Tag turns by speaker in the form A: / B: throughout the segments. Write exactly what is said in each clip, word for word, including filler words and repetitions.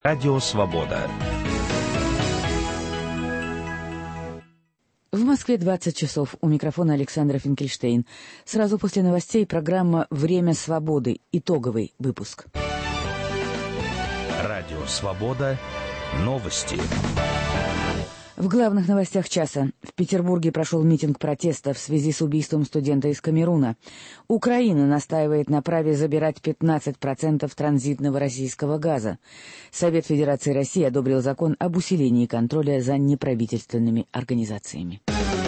A: Радио Свобода.
B: В Москве двадцать часов. У микрофона Александра Финкельштейн. Сразу после новостей программа «Время свободы». Итоговый выпуск.
A: Радио Свобода. Новости.
B: В главных новостях часа. В Петербурге прошел митинг протеста в связи с убийством студента из Камеруна. Украина настаивает на праве забирать пятнадцать процентов транзитного российского газа. Совет Федерации России одобрил закон об усилении контроля за неправительственными организациями.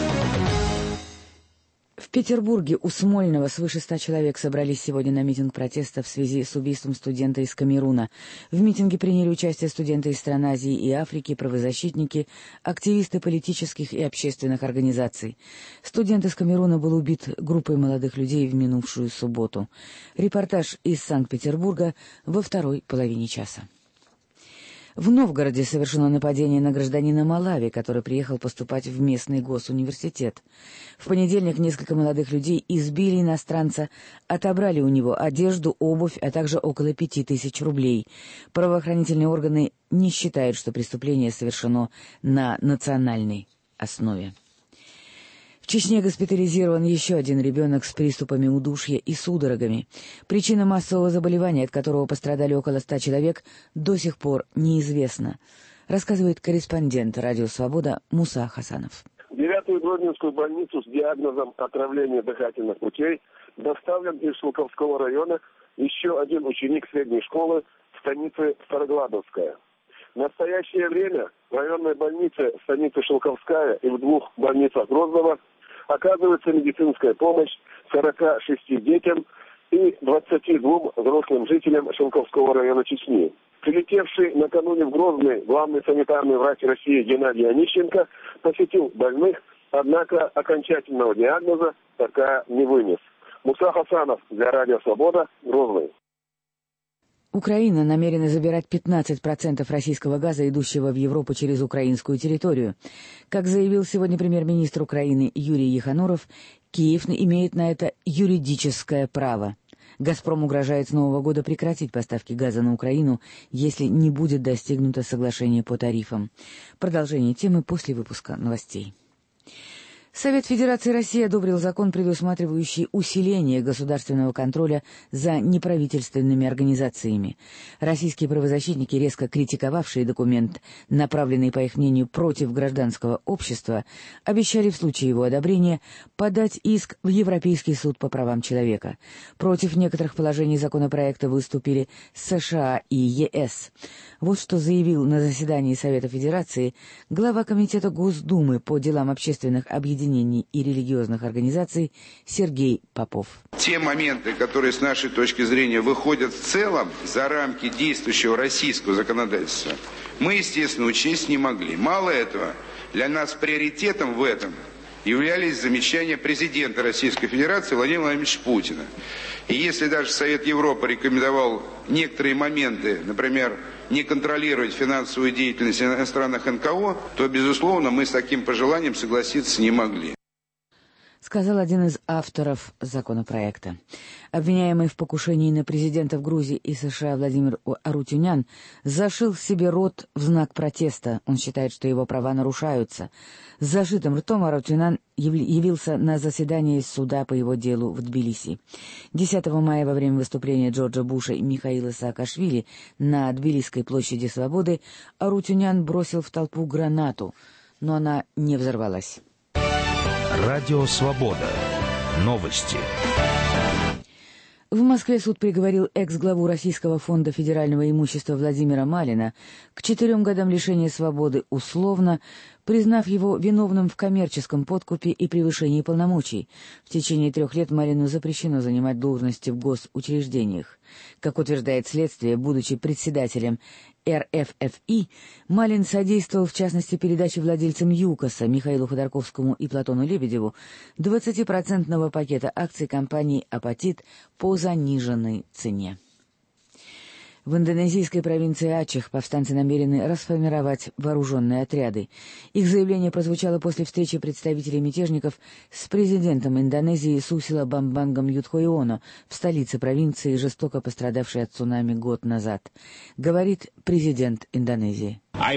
B: В Петербурге у Смольного свыше ста человек собрались сегодня на митинг протеста в связи с убийством студента из Камеруна. В митинге приняли участие студенты из стран Азии и Африки, правозащитники, активисты политических и общественных организаций. Студент из Камеруна был убит группой молодых людей в минувшую субботу. Репортаж из Санкт-Петербурга во второй половине часа. В Новгороде совершено нападение на гражданина Малави, который приехал поступать в местный госуниверситет. В понедельник несколько молодых людей избили иностранца, отобрали у него одежду, обувь, а также около пяти тысяч рублей. Правоохранительные органы не считают, что преступление совершено на национальной основе. В Чечне госпитализирован еще один ребенок с приступами удушья и судорогами. Причина массового заболевания, от которого пострадали около ста человек, до сих пор неизвестна, рассказывает корреспондент «Радио Свобода» Муса Хасанов.
C: В девятую Гродненскую больницу с диагнозом отравления дыхательных путей доставлен из Шелковского района еще один ученик средней школы в станице Старогладовская. В настоящее время в районной больнице станицы Шелковская и в двух больницах Грозного оказывается медицинская помощь сорока шести детям и двадцати двум взрослым жителям Шелковского района Чечни. Прилетевший накануне в Грозный главный санитарный врач России Геннадий Онищенко посетил больных, однако окончательного диагноза пока не вынес. Муса Хасанов для Радио Свобода, Грозный.
B: Украина намерена забирать пятнадцать процентов российского газа, идущего в Европу через украинскую территорию. Как заявил сегодня премьер-министр Украины Юрий Ехануров, Киев имеет на это юридическое право. «Газпром» угрожает с Нового года прекратить поставки газа на Украину, если не будет достигнуто соглашение по тарифам. Продолжение темы после выпуска новостей. Совет Федерации России одобрил закон, предусматривающий усиление государственного контроля за неправительственными организациями. Российские правозащитники, резко критиковавшие документ, направленный, по их мнению, против гражданского общества, обещали в случае его одобрения подать иск в Европейский суд по правам человека. Против некоторых положений законопроекта выступили США и ЕС. Вот что заявил на заседании Совета Федерации глава Комитета Госдумы по делам общественных объединений и религиозных организаций Сергей Попов.
D: Те моменты, которые с нашей точки зрения выходят в целом за рамки действующего российского законодательства, мы, естественно, учесть не могли. Мало этого, для нас приоритетом в этом являлись замечания президента Российской Федерации Владимира Владимировича Путина. И если даже Совет Европы рекомендовал некоторые моменты, например, не контролировать финансовую деятельность иностранных эн ка о, то, безусловно, мы с таким пожеланием согласиться не могли.
B: Сказал один из авторов законопроекта. Обвиняемый в покушении на президентов Грузии и США Владимир Арутюнян зашил себе рот в знак протеста. Он считает, что его права нарушаются. С зашитым ртом Арутюнян явился на заседание суда по его делу в Тбилиси. десятого мая во время выступления Джорджа Буша и Михаила Саакашвили на Тбилисской площади Свободы Арутюнян бросил в толпу гранату, но она не взорвалась.
A: Радио Свобода. Новости.
B: В Москве суд приговорил экс-главу Российского фонда федерального имущества Владимира Малина к четырем годам лишения свободы условно, признав его виновным в коммерческом подкупе и превышении полномочий. В течение трех лет Малину запрещено занимать должности в госучреждениях. Как утверждает следствие, будучи председателем эр эф эф и, Малин содействовал, в частности, передаче владельцам ЮКОСа Михаилу Ходорковскому и Платону Лебедеву двадцатипроцентного пакета акций компании «Апатит» по заниженной цене. В индонезийской провинции Ачех повстанцы намерены расформировать вооруженные отряды. Их заявление прозвучало после встречи представителей мятежников с президентом Индонезии Сусило Бамбангом Юдхоионо в столице провинции, жестоко пострадавшей от цунами год назад. Говорит президент Индонезии.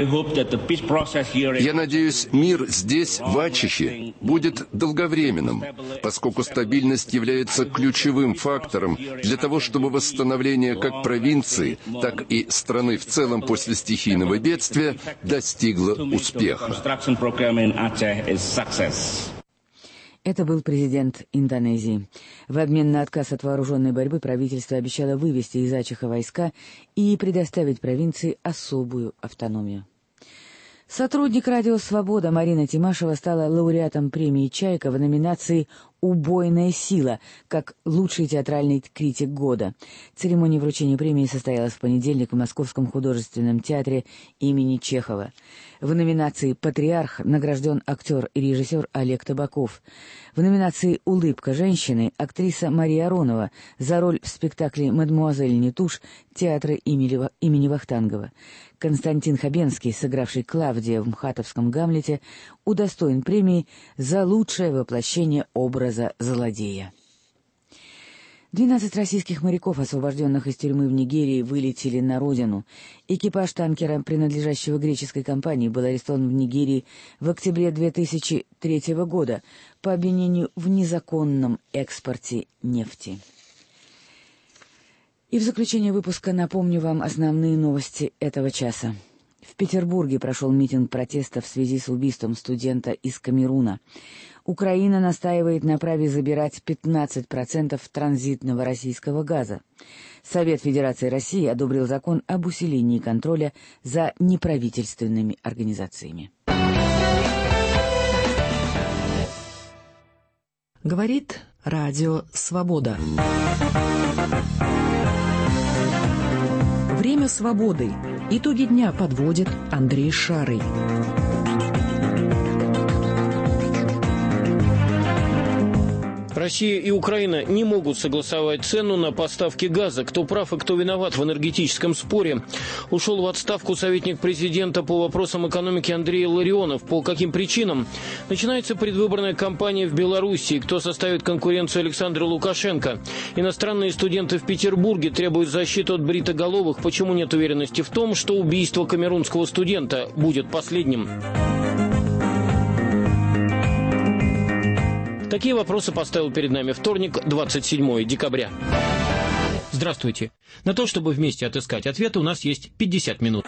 E: Я надеюсь, мир здесь, в Ачехе, будет долговременным, поскольку стабильность является ключевым фактором для того, чтобы восстановление как провинции, так и страны в целом после стихийного бедствия достигло успеха.
B: Это был президент Индонезии. В обмен на отказ от вооруженной борьбы правительство обещало вывести из Ачеха войска и предоставить провинции особую автономию. Сотрудник «Радио Свобода» Марина Тимашева стала лауреатом премии «Чайка» в номинации «Убойная сила» как лучший театральный критик года. Церемония вручения премии состоялась в понедельник в Московском художественном театре имени Чехова. В номинации «Патриарх» награжден актер и режиссер Олег Табаков. В номинации «Улыбка женщины» актриса Мария Аронова за роль в спектакле «Мадемуазель Нетуш» театра имени Вахтангова. Константин Хабенский, сыгравший Клавдия в мхатовском «Гамлете», удостоен премии за лучшее воплощение образа злодея. Двенадцать российских моряков, освобожденных из тюрьмы в Нигерии, вылетели на родину. Экипаж танкера, принадлежащего греческой компании, был арестован в Нигерии в октябре две тысячи третьего года по обвинению в незаконном экспорте нефти. И в заключение выпуска напомню вам основные новости этого часа. В Петербурге прошел митинг протеста в связи с убийством студента из Камеруна. Украина настаивает на праве забирать пятнадцать процентов транзитного российского газа. Совет Федерации России одобрил закон об усилении контроля за неправительственными организациями.
F: Говорит Радио Свобода. Время свободы. Итоги дня подводит Андрей Шарый.
G: Россия и Украина не могут согласовать цену на поставки газа. Кто прав и кто виноват в энергетическом споре? Ушел в отставку советник президента по вопросам экономики Андрей Ларионов. По каким причинам? Начинается предвыборная кампания в Белоруссии. Кто составит конкуренцию Александру Лукашенко? Иностранные студенты в Петербурге требуют защиты от бритоголовых. Почему нет уверенности в том, что убийство камерунского студента будет последним? Такие вопросы поставил перед нами вторник, двадцать седьмого декабря. Здравствуйте. На то, чтобы вместе отыскать ответы, у нас есть пятьдесят минут.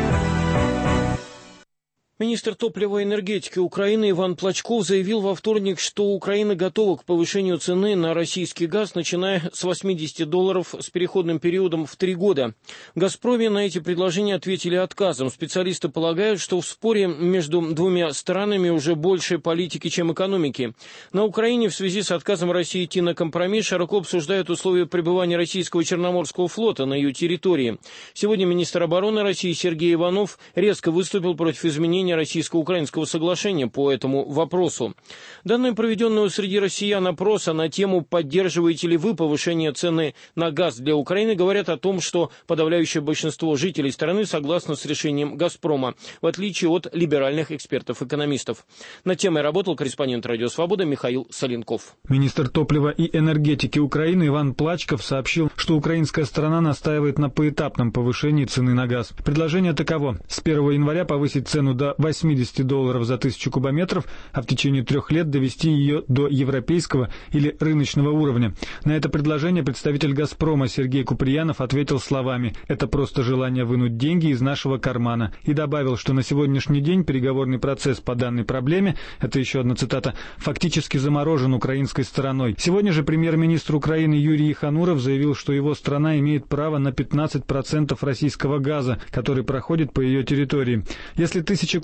G: Министр топлива и энергетики Украины Иван Плачков заявил во вторник, что Украина готова к повышению цены на российский газ, начиная с восьмидесяти долларов с переходным периодом в три года. В «Газпроме» на эти предложения ответили отказом. Специалисты полагают, что в споре между двумя странами уже больше политики, чем экономики. На Украине в связи с отказом России идти на компромисс широко обсуждают условия пребывания российского Черноморского флота на ее территории. Сегодня министр обороны России Сергей Иванов резко выступил против изменения российско-украинского соглашения по этому вопросу. Данные проведенного среди россиян опроса на тему «Поддерживаете ли вы повышение цены на газ для Украины?» говорят о том, что подавляющее большинство жителей страны согласно с решением «Газпрома», в отличие от либеральных экспертов-экономистов. Над темой работал корреспондент «Радио Свобода» Михаил Соленков.
H: Министр топлива и энергетики Украины Иван Плачков сообщил, что украинская сторона настаивает на поэтапном повышении цены на газ. Предложение таково: с первого января повысить цену до восьмидесяти долларов за тысячу кубометров, а в течение трех лет довести ее до европейского или рыночного уровня. На это предложение представитель «Газпрома» Сергей Куприянов ответил словами: «Это просто желание вынуть деньги из нашего кармана», и добавил, что на сегодняшний день переговорный процесс по данной проблеме, это еще одна цитата, фактически заморожен украинской стороной. Сегодня же премьер-министр Украины Юрий Ихануров заявил, что его страна имеет право на пятнадцать процентов российского газа, который проходит по ее территории. Если тысяча кубометров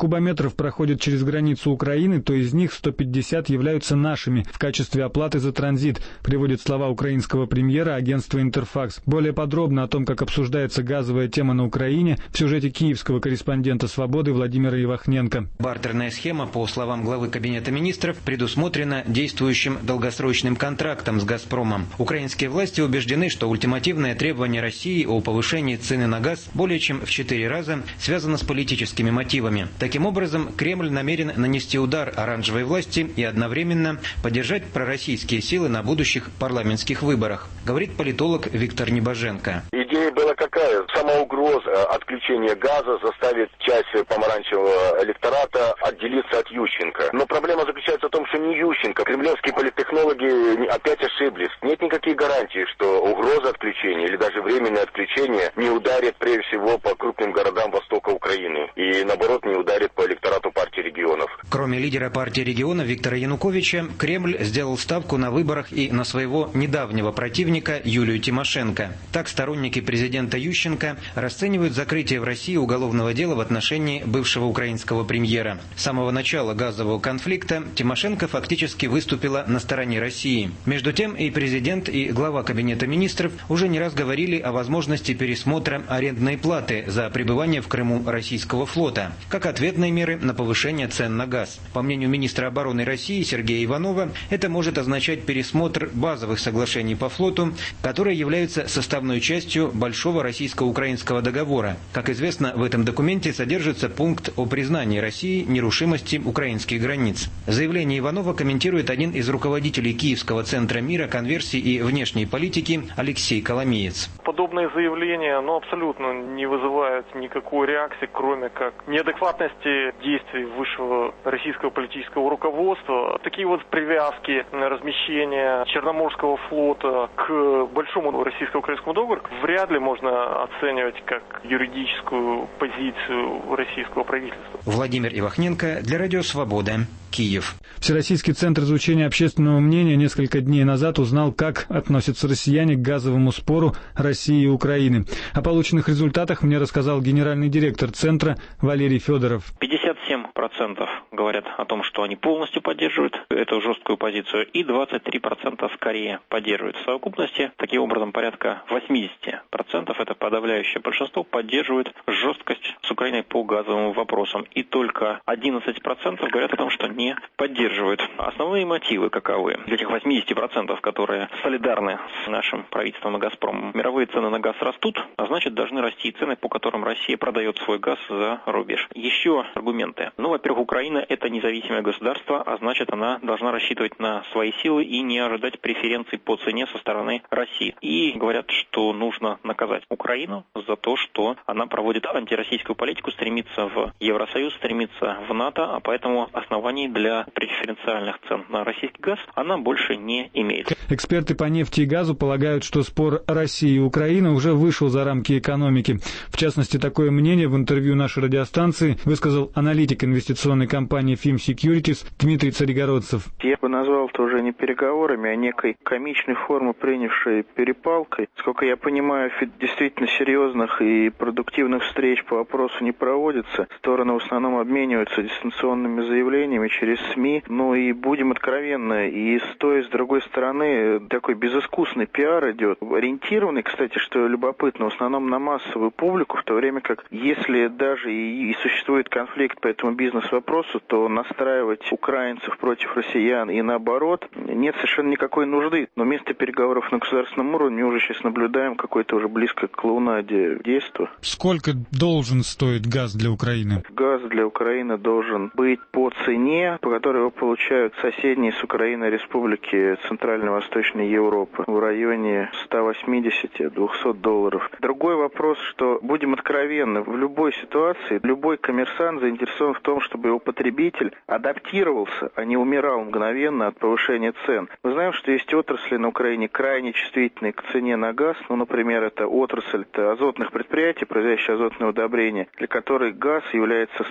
H: кубометров проходят через границу Украины, то из них сто пятьдесят являются нашими в качестве оплаты за транзит, приводит слова украинского премьера агентства «Интерфакс». Более подробно о том, как обсуждается газовая тема на Украине, в сюжете киевского корреспондента «Свободы» Владимира Ивахненко.
I: Бартерная схема, по словам главы Кабинета министров, предусмотрена действующим долгосрочным контрактом с «Газпромом». Украинские власти убеждены, что ультимативное требование России о повышении цены на газ более чем в четыре раза связано с политическими мотивами. Таким образом, Кремль намерен нанести удар оранжевой власти и одновременно поддержать пророссийские силы на будущих парламентских выборах, говорит политолог Виктор Небоженко.
J: Идея была какая? Сама угроза отключения газа заставит часть помаранчевого электората отделиться от Ющенко. Но проблема заключается в том, что не Ющенко. Кремлевские политтехнологи опять ошиблись. Нет никаких гарантий, что угроза отключения или даже временное отключение не ударит прежде всего по крупным городам востока Украины и, наоборот, не ударит по электорату партии регионов.
I: Кроме лидера партии регионов Виктора Януковича, Кремль сделал ставку на выборах и на своего недавнего противника Юлию Тимошенко. Так сторонники президента Ющенко расценивают закрытие в России уголовного дела в отношении бывшего украинского премьера. С самого начала газового конфликта Тимошенко фактически выступила на стороне России. Между тем и президент, и глава Кабинета министров уже не раз говорили о возможности пересмотра арендной платы за пребывание в Крыму российского флота, как ответной меры на повышение цен на газ. По мнению министра обороны России Сергея Иванова, это может означать пересмотр базовых соглашений по флоту, которые являются составной частью Большого российско-украинского договора. Как известно, в этом документе содержится пункт о признании России нерушимости украинских границ. Заявление Иванова комментирует один из руководителей Киевского центра мира, конверсии и внешней политики Алексей Коломеец.
K: Подобные заявления ну, абсолютно не вызывают никакой реакции, кроме как неадекватности действий высшего российского политического руководства. Такие вот привязки, размещения Черноморского флота к большому российско-украинскому договору вряд ли можно оценивать как юридическую позицию российского правительства.
I: Владимир Ивахненко для Радио Свобода, Киев.
H: Всероссийский центр изучения общественного мнения несколько дней назад узнал, как относятся россияне к газовому спору России и Украины. О полученных результатах мне рассказал генеральный директор центра Валерий Федоров.
L: пятьдесят семь процентов говорят о том, что они полностью поддерживают эту жесткую позицию, и двадцать три процента скорее поддерживают. В совокупности, таким образом, порядка восемьдесят процентов, это подавляющее большинство, поддерживают жесткость с Украиной по газовым вопросам. И только одиннадцать процентов говорят о том, что не поддерживают. Основные мотивы каковы? Для этих восемьдесят процентов, которые солидарны с нашим правительством и «Газпромом», мировые цены на газ растут, а значит, должны расти и цены, по которым Россия продает свой газ за рубеж. Еще аргументы. Ну, во-первых, Украина – это независимое государство, а значит, она должна рассчитывать на свои силы и не ожидать преференций по цене со стороны России. И говорят, что нужно наказать Украину за то, что она проводит антироссийскую политику, стремится в Евросоюз, стремится в НАТО, а поэтому оснований для преференциальных цен на российский газ она больше не имеет.
H: Эксперты по нефти и газу полагают, что спор России и Украины уже вышел за рамки экономики. В частности, такое мнение в интервью нашей радиостанции высказал аналитик инвестиционной компании Фим Securities Дмитрий Царегородцев.
M: Я бы назвал это уже не переговорами, а некой комичной формы, принявшей перепалкой. Сколько я понимаю, действительно серьезных и продуктивных встреч по вопросу не проводится. Стороны в основном обмениваются дистанционными заявлениями через СМИ. Ну и будем откровенны, и с той, и с другой стороны такой безыскусный пиар идет. Ориентированный, кстати, что любопытно, в основном на массовую публику, в то время как, если даже и, и существует конфликт по этому бизнес-вопросу, то настраивать украинцев против россиян и наоборот нет совершенно никакой нужды. Но вместо переговоров на государственном уровне мы уже сейчас наблюдаем какое-то уже близко к клоунаде действо.
H: Сколько должен стоить газ для Украины?
M: Газ для Украины должен быть по цене, по которой его получают соседние с Украиной республики Центрально-Восточной Европы, в районе сто восемьдесят - двести долларов. Другой вопрос, что, будем откровенны, в любой ситуации любой коммерсант заинтересован в том, чтобы его потребитель адаптировался, а не умирал мгновенно от повышения цен. Мы знаем, что есть отрасли на Украине крайне чувствительные к цене на газ. Ну, например, это отрасль это азотных предприятий, производящих азотные удобрения, для которых газ является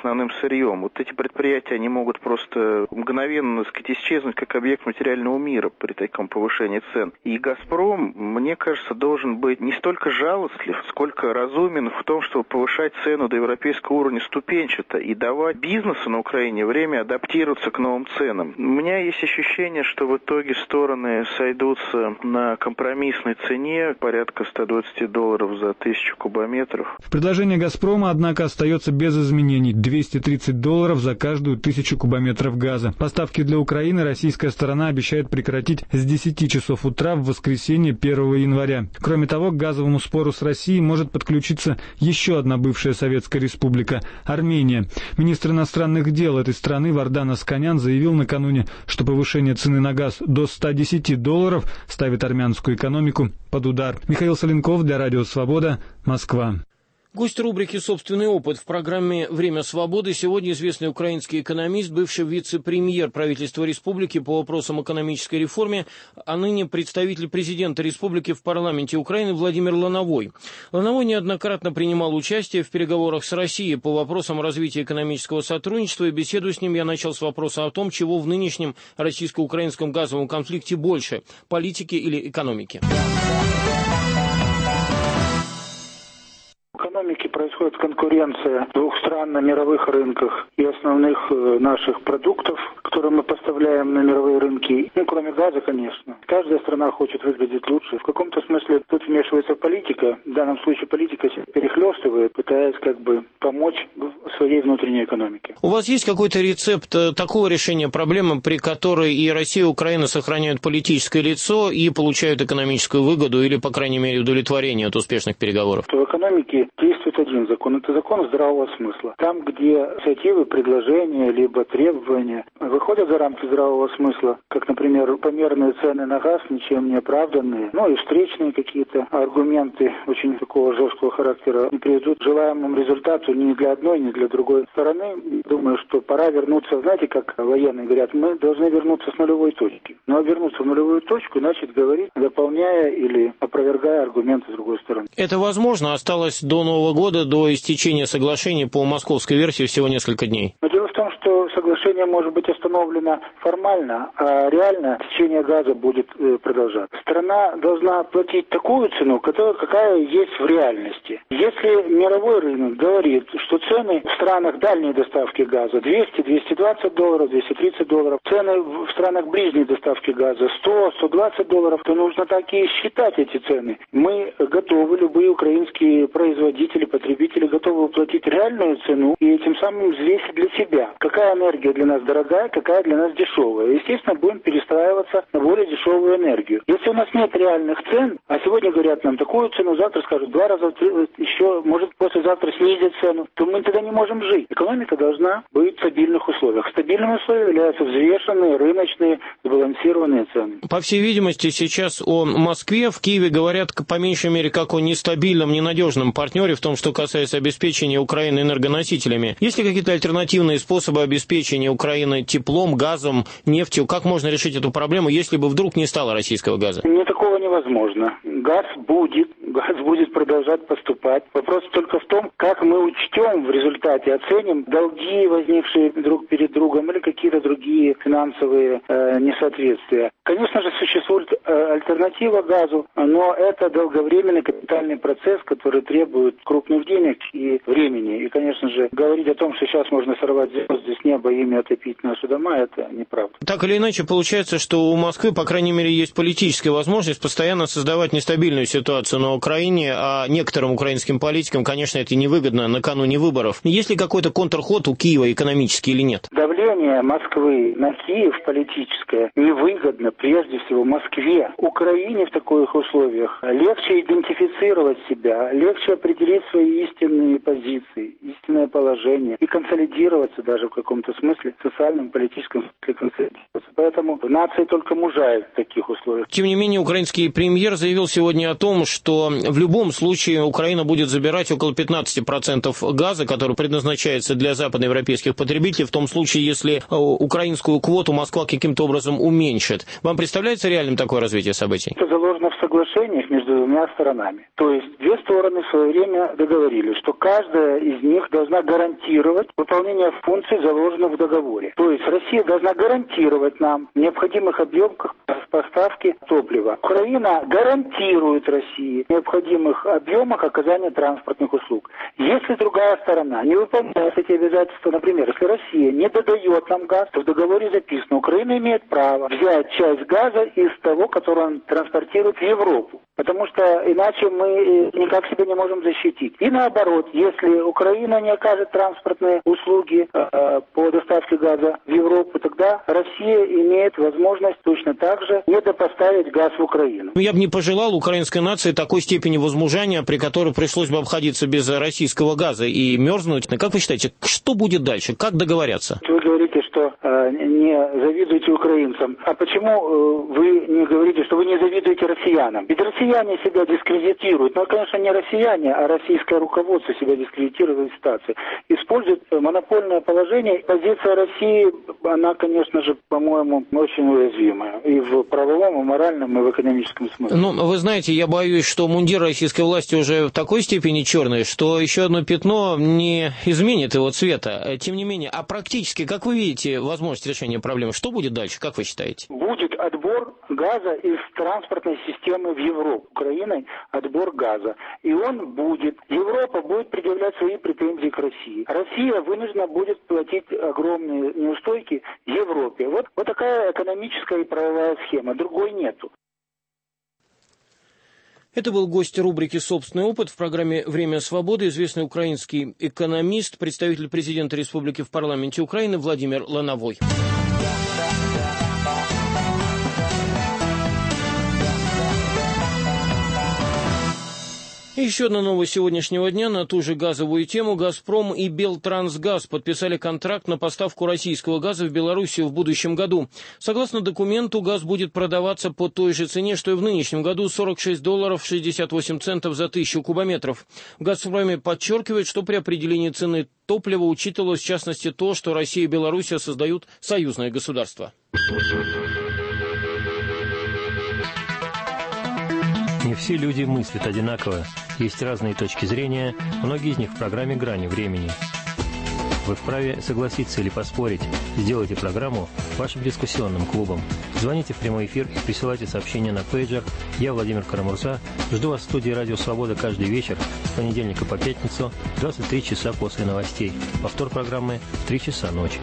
M: основным сырьем. Вот эти предприятия, они могут просто мгновенно, так сказать, исчезнуть как объект материального мира при таком повышении цен. И «Газпром», мне кажется, должен быть не столько жалостлив, сколько разумен в том, чтобы повышать цену до европейского уровня ступенчато и давать бизнесу на Украине время адаптироваться к новым ценам. У меня есть ощущение, что в итоге стороны сойдутся на компромиссной цене порядка сто двадцать долларов за тысячу кубометров.
H: Предложение «Газпрома», однако, остается без изменений – двести тридцать долларов за каждую тысячу кубометров газа. Поставки для Украины российская сторона обещает прекратить с десяти часов утра в воскресенье первого января. Кроме того, к газовому спору с Россией может подключиться еще одна бывшая Советская Республика – Армения. Министр иностранных дел этой страны Вардан Асканян заявил накануне, что повышение цены на газ до ста десяти долларов ставит армянскую экономику под удар. Михаил Соленков для Радио Свобода, Москва.
G: Гость рубрики «Собственный опыт» в программе «Время свободы» сегодня известный украинский экономист, бывший вице-премьер правительства республики по вопросам экономической реформы, а ныне представитель президента республики в парламенте Украины Владимир Лановой. Лановой неоднократно принимал участие в переговорах с Россией по вопросам развития экономического сотрудничества, и беседу с ним я начал с вопроса о том, чего в нынешнем российско-украинском газовом конфликте больше – политики или экономики.
N: В экономике происходит конкуренция двух стран на мировых рынках и основных э, наших продуктов, которые мы поставляем на мировые рынки. Ну, кроме газа, конечно. Каждая страна хочет выглядеть лучше. В каком-то смысле тут вмешивается политика. В данном случае политика себя перехлестывает, пытаясь как бы помочь в своей внутренней экономике.
G: У вас есть какой-то рецепт такого решения проблемы, при которой и Россия, и Украина сохраняют политическое лицо и получают экономическую выгоду или, по крайней мере, удовлетворение от успешных переговоров?
N: В экономике действует один закон. Это закон здравого смысла. Там, где инициативы, предложения, либо требования выходят за рамки здравого смысла, как, например, померные цены на газ, ничем не оправданные, ну и встречные какие-то аргументы очень такого жесткого характера не приведут к желаемому результату ни для одной, ни для другой стороны. Думаю, что пора вернуться, знаете, как военные говорят, мы должны вернуться с нулевой точки. Но вернуться в нулевую точку значит говорить, дополняя или опровергая аргументы с другой стороны.
G: Это возможно? Осталось до Нового года, до истечения соглашений по московской версии всего несколько дней.
N: Но дело в том, что соглашение может быть остановлено формально, а реально течение газа будет э, продолжаться. Страна должна платить такую цену, которая, какая есть в реальности. Если мировой рынок говорит, что цены в странах дальней доставки газа двести - двести двадцать долларов, двести тридцать долларов, цены в странах ближней доставки газа сто - сто двадцать долларов, то нужно так и считать эти цены. Мы готовы, любые украинские производители, потребители готовы уплатить реальную цену и этим самым взвесить для себя, какая энергия для нас дорогая, какая для нас дешевая. Естественно, будем перестраиваться на более дешевую энергию. Если у нас нет реальных цен, а сегодня говорят нам такую цену, завтра скажут два раза, еще, может, послезавтра снизят цену, то мы тогда не можем жить. Экономика должна быть в стабильных условиях. Стабильными условиями являются взвешенные, рыночные, сбалансированные цены.
G: По всей видимости, сейчас о Москве в Киеве говорят по меньшей мере как о нестабильном, ненадежном партнере в том, что касается обеспечения Украины энергоносителями. Есть ли какие-то альтернативные способы обеспечения Украины теплом, газом, нефтью? Как можно решить эту проблему, если бы вдруг не стало российского газа?
N: Нет, такого невозможно. Газ будет, газ будет продолжать поступать. Вопрос только в том, как мы учтем в результате, оценим долги, возникшие друг перед другом, или какие-то другие финансовые э, несоответствия. Конечно же, существует э, альтернатива газу, но это долговременный капитальный процесс, который требует крупных денег и времени. И, конечно же, говорить о том, что сейчас можно сорвать звезды с неба и ими отопить наши дома, это неправда.
G: Так или иначе, получается, что у Москвы, по крайней мере, есть политическая возможность постоянно создавать нестабильную ситуацию на Украине, а некоторым украинским политикам, конечно, это невыгодно накануне выборов. Есть ли какой-то контрход у Киева экономический или нет?
N: Давление Москвы на Киев политическое невыгодно прежде всего Москве. Украине в таких условиях легче идентифицировать себя, легче определить свои истинные позиции, истинное положение и консолидироваться даже в каком-то смысле, в социальном, политическом смысле консолидироваться. Поэтому нация только мужает в таких условиях.
G: Тем не менее, украинский премьер заявил сегодня о том, что в любом случае Украина будет забирать около пятнадцать процентов газа, который предназначается для западноевропейских потребителей, в том случае, если украинскую квоту Москва каким-то образом уменьшит. Вам представляется реальным такое развитие событий?
N: Это заложено в соглашениях между двумя сторонами. То есть две стороны в свое время договорились, что каждая из них должна гарантировать выполнение функций, заложенных в договоре. То есть Россия должна гарантировать нам в необходимых объемах поставки топлива. Украина гарантирует России в необходимых объемах оказания транспортных услуг. Если другая сторона не выполняет эти обязательства, например, если Россия не додает нам газ, то в договоре записано, Украина имеет право взять часть газа из того, который он транспортирует в Европу. Потому что иначе мы никак себя не можем защитить. И наоборот, если Украина не окажет транспортные услуги э, по доставке газа в Европу, тогда Россия имеет возможность точно так же недопоставить газ в Украину.
G: Я бы не пожелал украинской нации такой степени возмужания, при которой пришлось бы обходиться без российского газа и мерзнуть. Как вы считаете, что будет дальше? Как договорятся?
N: Вы говорите, что э, не завидуете украинцам. А почему э, вы не говорите, что вы не завидуете россиянам? Ведь россияне себя дискредитируют. Ну, конечно, не россияне, а российское руководство себя дискредитирует в ситуации. Использует монопольное положение. Позиция России, она, конечно же, по-моему, очень уязвимая. И в правовом, и моральном, и в экономическом смысле.
G: Ну, вы знаете, я боюсь, что мундир российской власти уже в такой степени черный, что еще одно пятно не изменит его цвета. Тем не менее, а практически, как вы видите, возможность решения проблемы, что будет дальше, как вы считаете?
N: Будет отбор газа из транспортной системы в Европу. Украиной отбор газа. И он будет. Европа будет предъявлять свои претензии к России. Россия вынуждена будет платить огромные неустойки Европе. Вот, вот такая экономическая и правовая схема. Другой нету.
G: Это был гость рубрики «Собственный опыт» в программе «Время свободы», известный украинский экономист, представитель президента республики в парламенте Украины Владимир Лановой. И еще одна новость сегодняшнего дня на ту же газовую тему. «Газпром» и «Белтрансгаз» подписали контракт на поставку российского газа в Белоруссию в будущем году. Согласно документу, газ будет продаваться по той же цене, что и в нынешнем году – сорок шесть долларов шестьдесят восемь центов за тысячу кубометров. В «Газпроме» подчеркивают, что при определении цены топлива учитывалось в частности то, что Россия и Белоруссия создают союзное государство.
O: Не все люди мыслят одинаково. Есть разные точки зрения, многие из них в программе «Грани времени». Вы вправе согласиться или поспорить. Сделайте программу вашим дискуссионным клубом. Звоните в прямой эфир и присылайте сообщения на пейджер. Я, Владимир Карамурза, жду вас в студии «Радио Свобода» каждый вечер с понедельника по пятницу в двадцать три часа после новостей. Повтор программы в три часа ночи.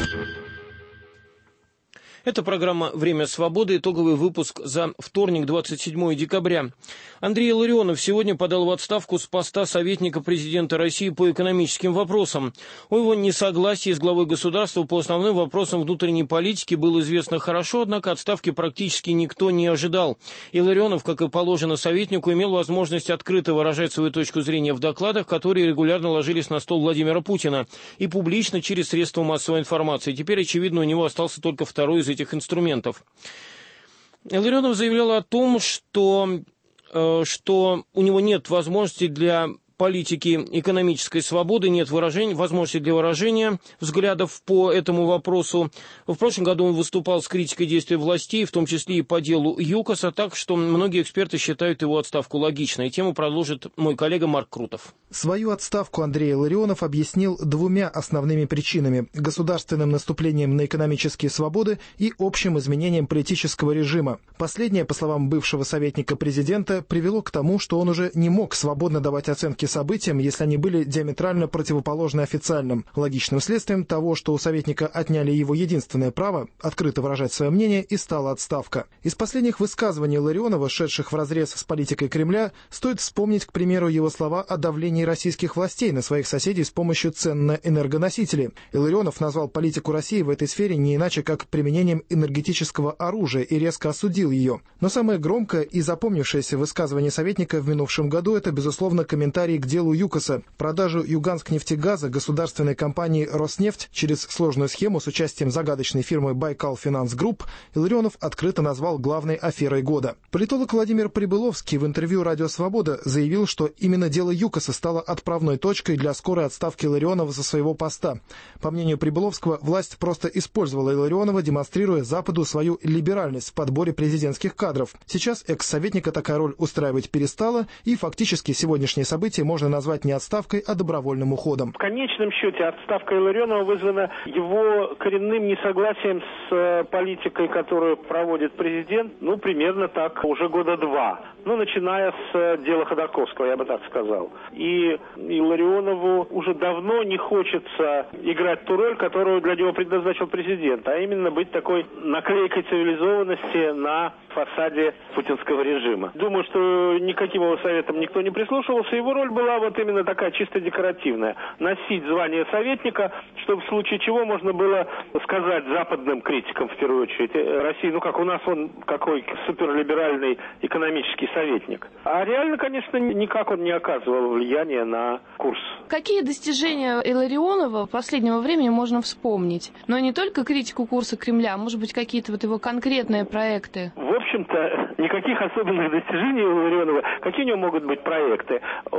G: Это программа «Время свободы», итоговый выпуск за вторник, двадцать седьмое декабря. Андрей Илларионов сегодня подал в отставку с поста советника президента России по экономическим вопросам. О его несогласии с главой государства по основным вопросам внутренней политики было известно хорошо, однако отставки практически никто не ожидал. Илларионов, как и положено советнику, имел возможность открыто выражать свою точку зрения в докладах, которые регулярно ложились на стол Владимира Путина, и публично через средства массовой информации. Теперь, очевидно, у него остался только второй из этих инструментов. Илларионов заявлял о том, что, э, что у него нет возможности для политики экономической свободы, нет выражения, возможности для выражения взглядов по этому вопросу. В прошлом году он выступал с критикой действий властей, в том числе и по делу ЮКОСа, так что многие эксперты считают его отставку логичной. Тему продолжит мой коллега Марк Крутов.
P: Свою отставку Андрей Илларионов объяснил двумя основными причинами – государственным наступлением на экономические свободы и общим изменением политического режима. Последнее, по словам бывшего советника президента, привело к тому, что он уже не мог свободно давать оценки событиям, если они были диаметрально противоположны официальным. Логичным следствием того, что у советника отняли его единственное право открыто выражать свое мнение, и стала отставка. Из последних высказываний Илларионова, шедших вразрез с политикой Кремля, стоит вспомнить, к примеру, его слова о давлении российских властей на своих соседей с помощью цен на энергоносители. Илларионов назвал политику России в этой сфере не иначе, как применением энергетического оружия, и резко осудил ее. Но самое громкое и запомнившееся высказывание советника в минувшем году – это, безусловно, комментарий комментарии к делу ЮКОСа. Продажу Юганск-нефтегаза государственной компании «Роснефть» через сложную схему с участием загадочной фирмы «Байкал Финанс Групп» Илларионов открыто назвал главной аферой года. Политолог Владимир Прибыловский в интервью «Радио Свобода» заявил, что именно дело ЮКОСа стало отправной точкой для скорой отставки Илларионова со своего поста. По мнению Прибыловского, власть просто использовала Илларионова, демонстрируя Западу свою либеральность в подборе президентских кадров. Сейчас экс-советника такая роль устраивать перестала, и фактически сегодняшнее событие можно назвать не отставкой, а добровольным уходом.
Q: В конечном счете отставка Илларионова вызвана его коренным несогласием с политикой, которую проводит президент, ну, примерно так, уже года два. Ну, начиная с дела Ходорковского, я бы так сказал. И Илларионову уже давно не хочется играть ту роль, которую для него предназначил президент, а именно быть такой наклейкой цивилизованности на фасаде путинского режима. Думаю, что никаким его советам никто не прислушивался. Его роль была вот именно такая чисто декоративная. Носить звание советника, чтобы в случае чего можно было сказать западным критикам, в первую очередь, России, ну как у нас он какой суперлиберальный экономический советник. А реально, конечно, никак он не оказывал влияния на курс.
R: Какие достижения Илларионова последнего времени можно вспомнить? Но не только критику курса Кремля, а может быть какие-то вот его конкретные проекты?
Q: В общем-то, никаких особенных достижений у Илларионова. Какие у него могут быть проекты?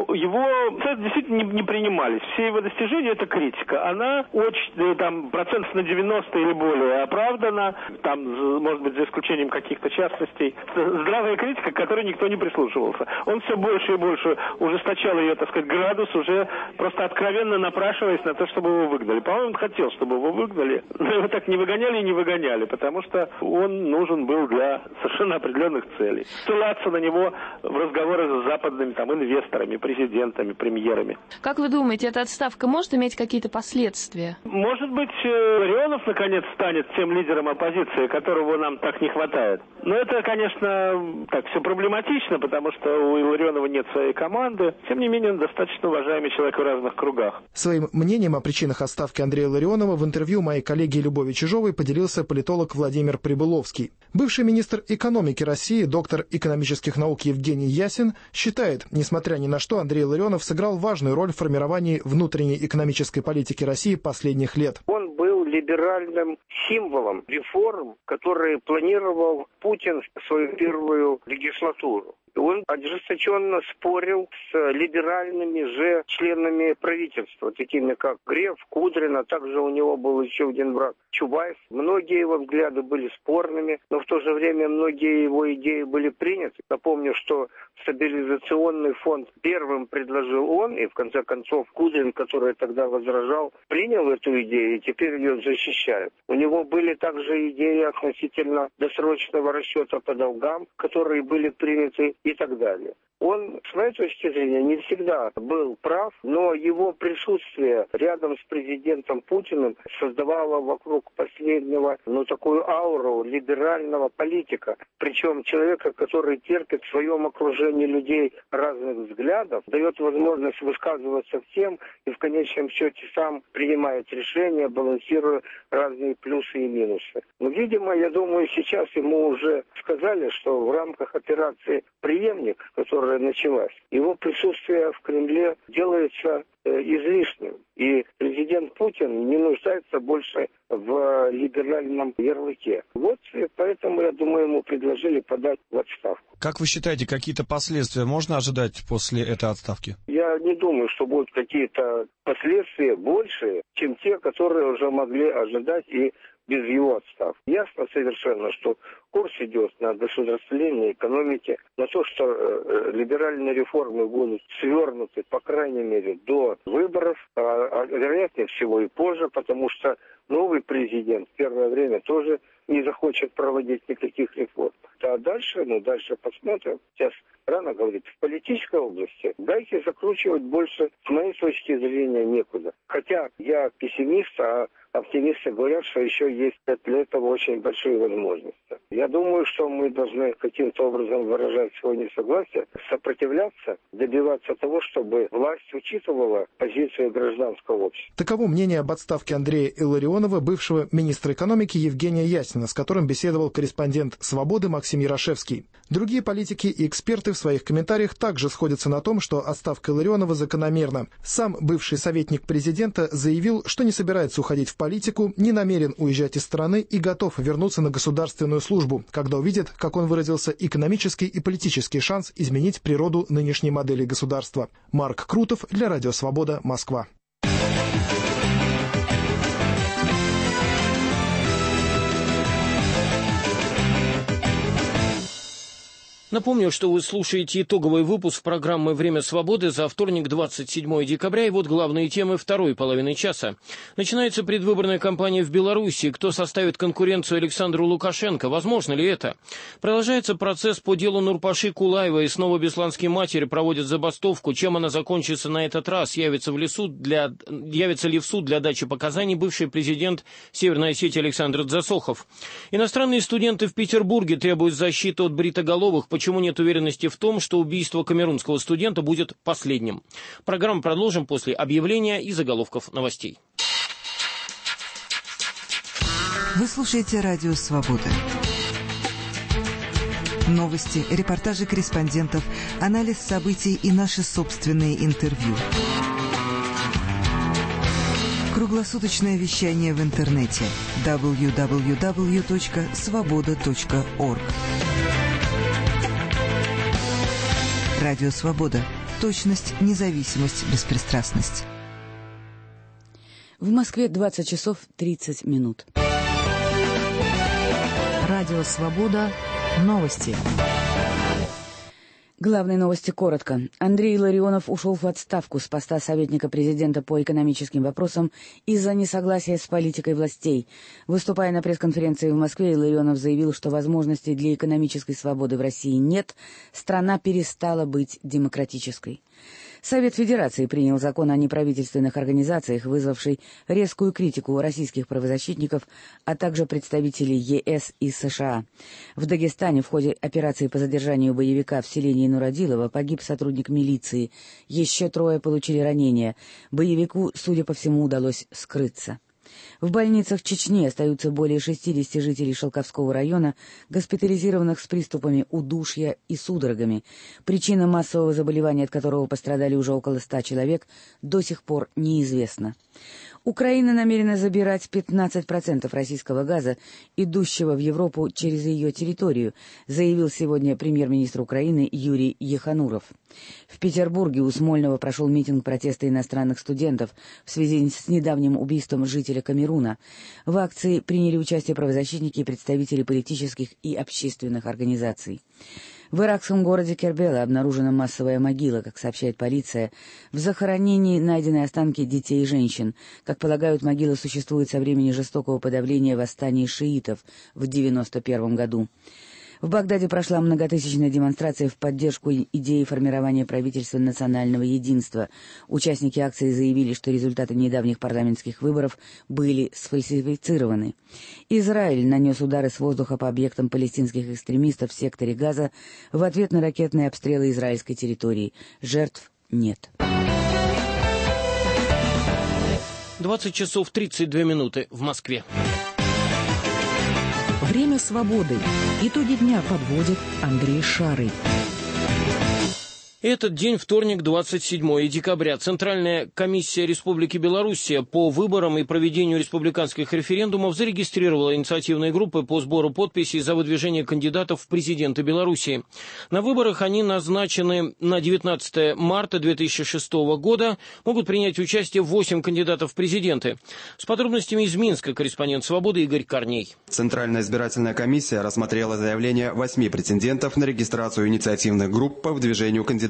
Q: Его действительно не, не принимались. Все его достижения — это критика. Она очень, там, процентов на девяносто или более оправдана. Там, может быть, за исключением каких-то частностей. Здравая критика, к которой никто не прислушивался. Он все больше и больше ужесточал ее, так сказать, градус, уже просто откровенно напрашиваясь на то, чтобы его выгнали. По-моему, он хотел, чтобы его выгнали. Но его так не выгоняли и не выгоняли, потому что он нужен был для совершенно определенных целей. Ссылаться на него в разговоры с западными там инвесторами, президентами, премьерами.
R: Как вы думаете, эта отставка может иметь какие-то последствия?
Q: Может быть, Илларионов наконец станет тем лидером оппозиции, которого нам так не хватает. Но это, конечно, так все проблематично, потому что у Илларионова нет своей команды. Тем не менее, он достаточно уважаемый человек в разных кругах.
P: Своим мнением о причинах отставки Андрея Илларионова в интервью моей коллеге Любови Чижовой поделился политолог Владимир Прибыловский. Бывший министр экономики России, доктор экономических наук Евгений Ясин считает, несмотря ни на что, Андрей Илларионов сыграл важную роль в формировании внутренней экономической политики России последних лет.
S: Он был либеральным символом реформ, которые планировал Путин в свою первую легислатуру. Он ожесточенно спорил с либеральными же членами правительства, такими как Греф, Кудрин, а также у него был еще один брат Чубайс. Многие его взгляды были спорными, но в то же время многие его идеи были приняты. Напомню, что стабилизационный фонд первым предложил он, и в конце концов Кудрин, который тогда возражал, принял эту идею и теперь ее защищает. У него были также идеи относительно досрочного расчета по долгам, которые были приняты, и так далее. Он, с моей точки зрения, не всегда был прав, но его присутствие рядом с президентом Путиным создавало вокруг последнего, ну, такую ауру либерального политика. Причем человека, который терпит в своем окружении людей разных взглядов, дает возможность высказываться всем и в конечном счете сам принимает решения, балансируя разные плюсы и минусы. Но, видимо, я думаю, сейчас ему уже сказали, что в рамках операции «Преемник», которая началась, его присутствие в Кремле делается э, излишним. И президент Путин не нуждается больше в либеральном ярлыке. Вот и поэтому, я думаю, ему предложили подать в отставку.
T: Как вы считаете, какие-то последствия можно ожидать после этой отставки?
S: Я не думаю, что будут какие-то последствия большие, чем те, которые уже могли ожидать и без его отставки. Ясно совершенно, что курс идет на государствление экономики, на то, что э, либеральные реформы будут свернуты, по крайней мере, до выборов, а, а вероятнее всего и позже, потому что новый президент в первое время тоже не захочет проводить никаких реформ. А дальше, ну дальше посмотрим. Сейчас рано говорить. В политической области дайте закручивать больше, с моей точки зрения, некуда. Хотя я пессимист, а оптимисты говорят, что еще есть для этого очень большие возможности. Я думаю, что мы должны каким-то образом выражать свое несогласие, сопротивляться, добиваться того, чтобы власть учитывала позицию гражданского общества.
P: Таково мнение об отставке Андрея Илларионова, бывшего министра экономики Евгения Яснина, с которым беседовал корреспондент «Свободы» Максим Ярошевский. Другие политики и эксперты в своих комментариях также сходятся на том, что отставка Илларионова закономерна. Сам бывший советник президента заявил, что не собирается уходить в политику, не намерен уезжать из страны и готов вернуться на государственную службу, когда увидит, как он выразился, экономический и политический шанс изменить природу нынешней модели государства. Марк Крутов для Радио Свобода, Москва.
G: Напомню, что вы слушаете итоговый выпуск программы «Время свободы» за вторник, двадцать седьмое декабря. И вот главные темы второй половины часа. Начинается предвыборная кампания в Беларуси. Кто составит конкуренцию Александру Лукашенко? Возможно ли это? Продолжается процесс по делу Нурпаши Кулаевой. И снова бесланские матери проводят забастовку. Чем она закончится на этот раз? Явится, в лесу для... Явится ли в суд для дачи показаний бывший президент Северной Осетии Александр Дзасохов? Иностранные студенты в Петербурге требуют защиты от бритоголовых. Почему нет уверенности в том, что убийство камерунского студента будет последним? Программу продолжим после объявления и заголовков новостей.
U: Вы слушаете Радио Свобода. Новости, репортажи корреспондентов, анализ событий и наши собственные интервью. Круглосуточное вещание в интернете дабл ю дабл ю дабл ю точка свобода точка орг. Радио Свобода. Точность, независимость, беспристрастность.
B: В Москве двадцать часов тридцать минут.
F: Радио Свобода. Новости.
B: Главные новости коротко. Андрей Илларионов ушел в отставку с поста советника президента по экономическим вопросам из-за несогласия с политикой властей. Выступая на пресс-конференции в Москве, Илларионов заявил, что возможностей для экономической свободы в России нет, страна перестала быть демократической. Совет Федерации принял закон о неправительственных организациях, вызвавший резкую критику у российских правозащитников, а также представителей ЕС и США. В Дагестане в ходе операции по задержанию боевика в селении Нуродилово погиб сотрудник милиции. Еще трое получили ранения. Боевику, судя по всему, удалось скрыться. В больницах Чечни остаются более шестидесяти жителей Шелковского района, госпитализированных с приступами удушья и судорогами. Причина массового заболевания, от которого пострадали уже около ста человек, до сих пор неизвестна. Украина намерена забирать пятнадцать процентов российского газа, идущего в Европу через ее территорию, заявил сегодня премьер-министр Украины Юрий Ехануров. В Петербурге у Смольного прошел митинг протеста иностранных студентов в связи с недавним убийством жителя Камеруна. В акции приняли участие правозащитники и представители политических и общественных организаций. В иракском городе Кербела обнаружена массовая могила, как сообщает полиция. В захоронении найдены останки детей и женщин. Как полагают, могила существует со времени жестокого подавления восстания шиитов в девяносто первом году. В Багдаде прошла многотысячная демонстрация в поддержку идеи формирования правительства национального единства. Участники акции заявили, что результаты недавних парламентских выборов были сфальсифицированы. Израиль нанес удары с воздуха по объектам палестинских экстремистов в секторе Газа в ответ на ракетные обстрелы израильской территории. Жертв нет.
G: двадцать часов тридцать две минуты в Москве.
F: Время свободы. Итоги дня подводит Андрей Шарый.
G: Этот день, вторник, двадцать седьмое декабря. Центральная комиссия Республики Белоруссия по выборам и проведению республиканских референдумов зарегистрировала инициативные группы по сбору подписей за выдвижение кандидатов в президенты Белоруссии. На выборах они назначены на девятнадцатое марта две тысячи шестого года. Могут принять участие восемь кандидатов в президенты. С подробностями из Минска корреспондент «Свободы» Игорь Корней.
V: Центральная избирательная комиссия рассмотрела заявления восьми претендентов на регистрацию инициативных групп по выдвижению кандидатов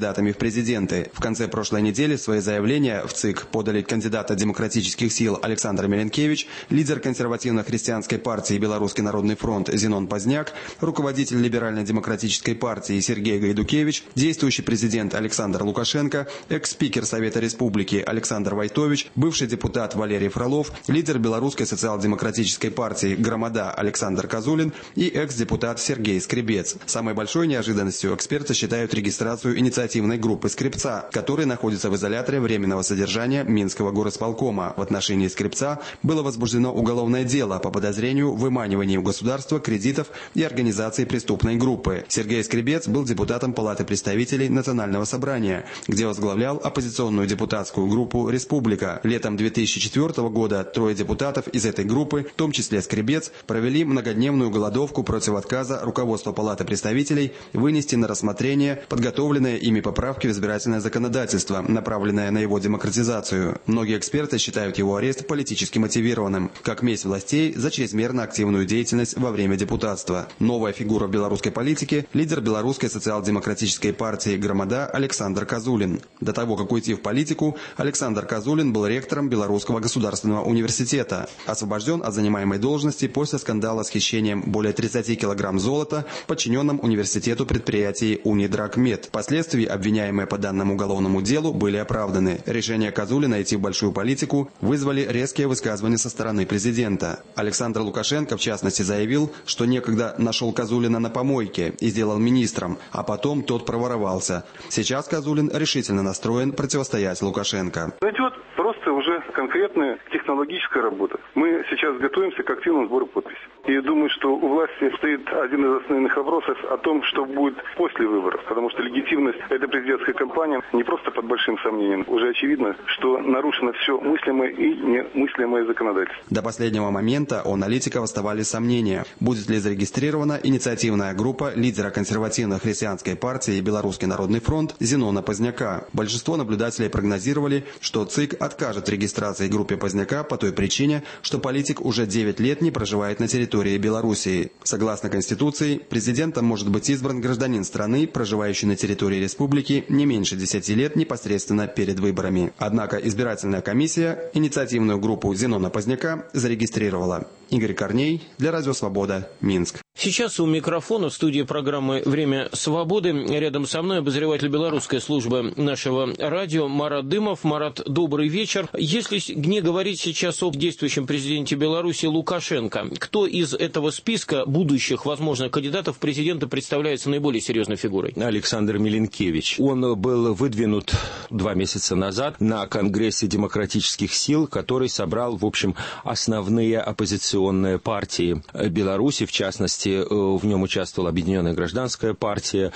C: кандидатами в президенты. В конце прошлой недели свои заявления в ЦИК подали кандидат от демократических сил Александр Миленкевич, лидер консервативно-христианской партии «Белорусский народный фронт» Зенон Поздняк, руководитель либерально-демократической партии Сергей Гайдукевич, действующий президент Александр Лукашенко, экс-спикер Совета Республики Александр Войтович, бывший депутат Валерий Фролов, лидер Белорусской социал-демократической партии «Громада» Александр Козулин и экс-депутат Сергей Скребец. Самой большой неожиданностью эксперты считают регистрацию инициативной группы Скребца, который находится в изоляторе временного содержания Минского горосполкома. В отношении Скребца было возбуждено уголовное дело по подозрению в выманивании у государства кредитов и организации преступной группы. Сергей Скребец был депутатом Палаты представителей Национального собрания, где возглавлял оппозиционную депутатскую группу «Республика». Летом две тысячи четвёртого года трое депутатов из этой группы, в том числе Скребец, провели многодневную голодовку против отказа руководства Палаты представителей вынести на рассмотрение подготовленные ими поправки в избирательное законодательство, направленное на его демократизацию. Многие эксперты считают его арест политически мотивированным, как месть властей за чрезмерно активную деятельность во время депутатства. Новая фигура в белорусской политике – лидер Белорусской социал-демократической партии «Громада» Александр Козулин. До того, как уйти в политику, Александр Козулин был ректором Белорусского государственного университета. Освобожден от занимаемой должности после скандала с хищением более тридцати килограмм золота в подчиненном университету предприятии «Унидрагмед». Впоследствии обвиняемые по данному уголовному делу были оправданы. Решение Козулина идти в большую политику вызвали резкие высказывания со стороны президента. Александр Лукашенко, в частности, заявил, что некогда нашел Козулина на помойке и сделал министром, а потом тот проворовался. Сейчас Козулин решительно настроен противостоять Лукашенко.
V: Идет просто уже конкретная технологическая работа. Мы сейчас готовимся к активному сбору подписей. И думаю, что у власти стоит один из основных вопросов о том, что будет после выборов. Потому что легитимность этой президентской кампании не просто под большим сомнением. Уже очевидно, что нарушено все мыслимое и немыслимое законодательство.
C: До последнего момента у аналитиков оставались сомнения, будет ли зарегистрирована инициативная группа лидера консервативно-христианской партии «Белорусский народный фронт» Зенона Поздняка. Большинство наблюдателей прогнозировали, что ЦИК откажет в регистрации группе Поздняка по той причине, что политик уже девять лет не проживает на территории Белоруссии. Согласно Конституции, президентом может быть избран гражданин страны, проживающий на территории республики не меньше десяти лет непосредственно перед выборами. Однако избирательная комиссия инициативную группу Зенона Поздняка зарегистрировала. Игорь Корней для Радио Свобода, Минск.
G: Сейчас у микрофона в студии программы «Время свободы» рядом со мной обозреватель белорусской службы нашего радио Марат Дымов. Марат, добрый вечер. Если не говорить сейчас о действующем президенте Беларуси Лукашенко, кто из этого списка будущих возможных кандидатов в президенты представляется наиболее серьезной фигурой?
W: Александр Миленкевич. Он был выдвинут два месяца назад на Конгрессе демократических сил, который собрал, в общем, основные оппозиционные партии Беларуси, в частности, в нем участвовала Объединенная гражданская партия,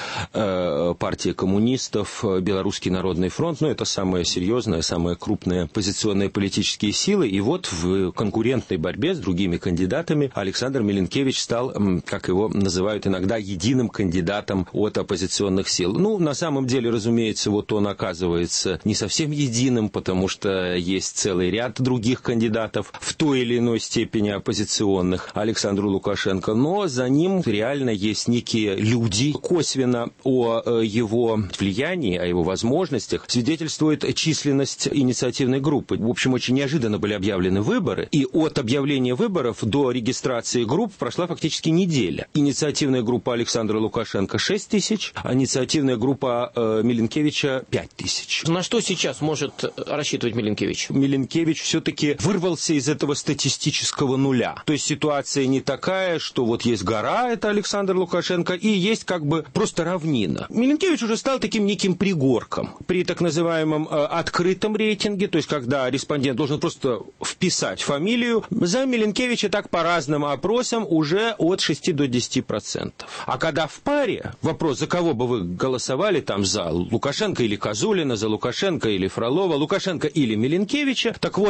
W: партия коммунистов, Белорусский народный фронт. Ну, это самые серьезные, самые крупные оппозиционные политические силы. И вот в конкурентной борьбе с другими кандидатами Александр Миленкевич стал, как его называют иногда, единым кандидатом от оппозиционных сил. Ну, на самом деле, разумеется, вот он оказывается не совсем единым, потому что есть целый ряд других кандидатов в той или иной степени оппозиционных Александру Лукашенко. Но за ним реально есть некие люди. Косвенно о его влиянии, о его возможностях свидетельствует численность инициативной группы. В общем, очень неожиданно были объявлены выборы, и от объявления выборов до регистрации групп прошла фактически неделя. Инициативная группа Александра Лукашенко шесть тысяч, а инициативная группа э, Миленкевича пять тысяч.
G: На что сейчас может рассчитывать Миленкевич?
W: Миленкевич все-таки вырвался из этого статистического нуля. То есть ситуация не такая, что вот есть гора, это Александр Лукашенко, и есть как бы просто равнина. Миленкевич уже стал таким неким пригорком. При так называемом э, открытом рейтинге, то есть когда респондент должен просто вписать фамилию, за Миленкевича так по разным опросам уже от шести до десяти процентов. А когда в паре, вопрос, за кого бы вы голосовали, там за Лукашенко или Козулина, за Лукашенко или Фролова, Лукашенко или Миленкевича, так вот в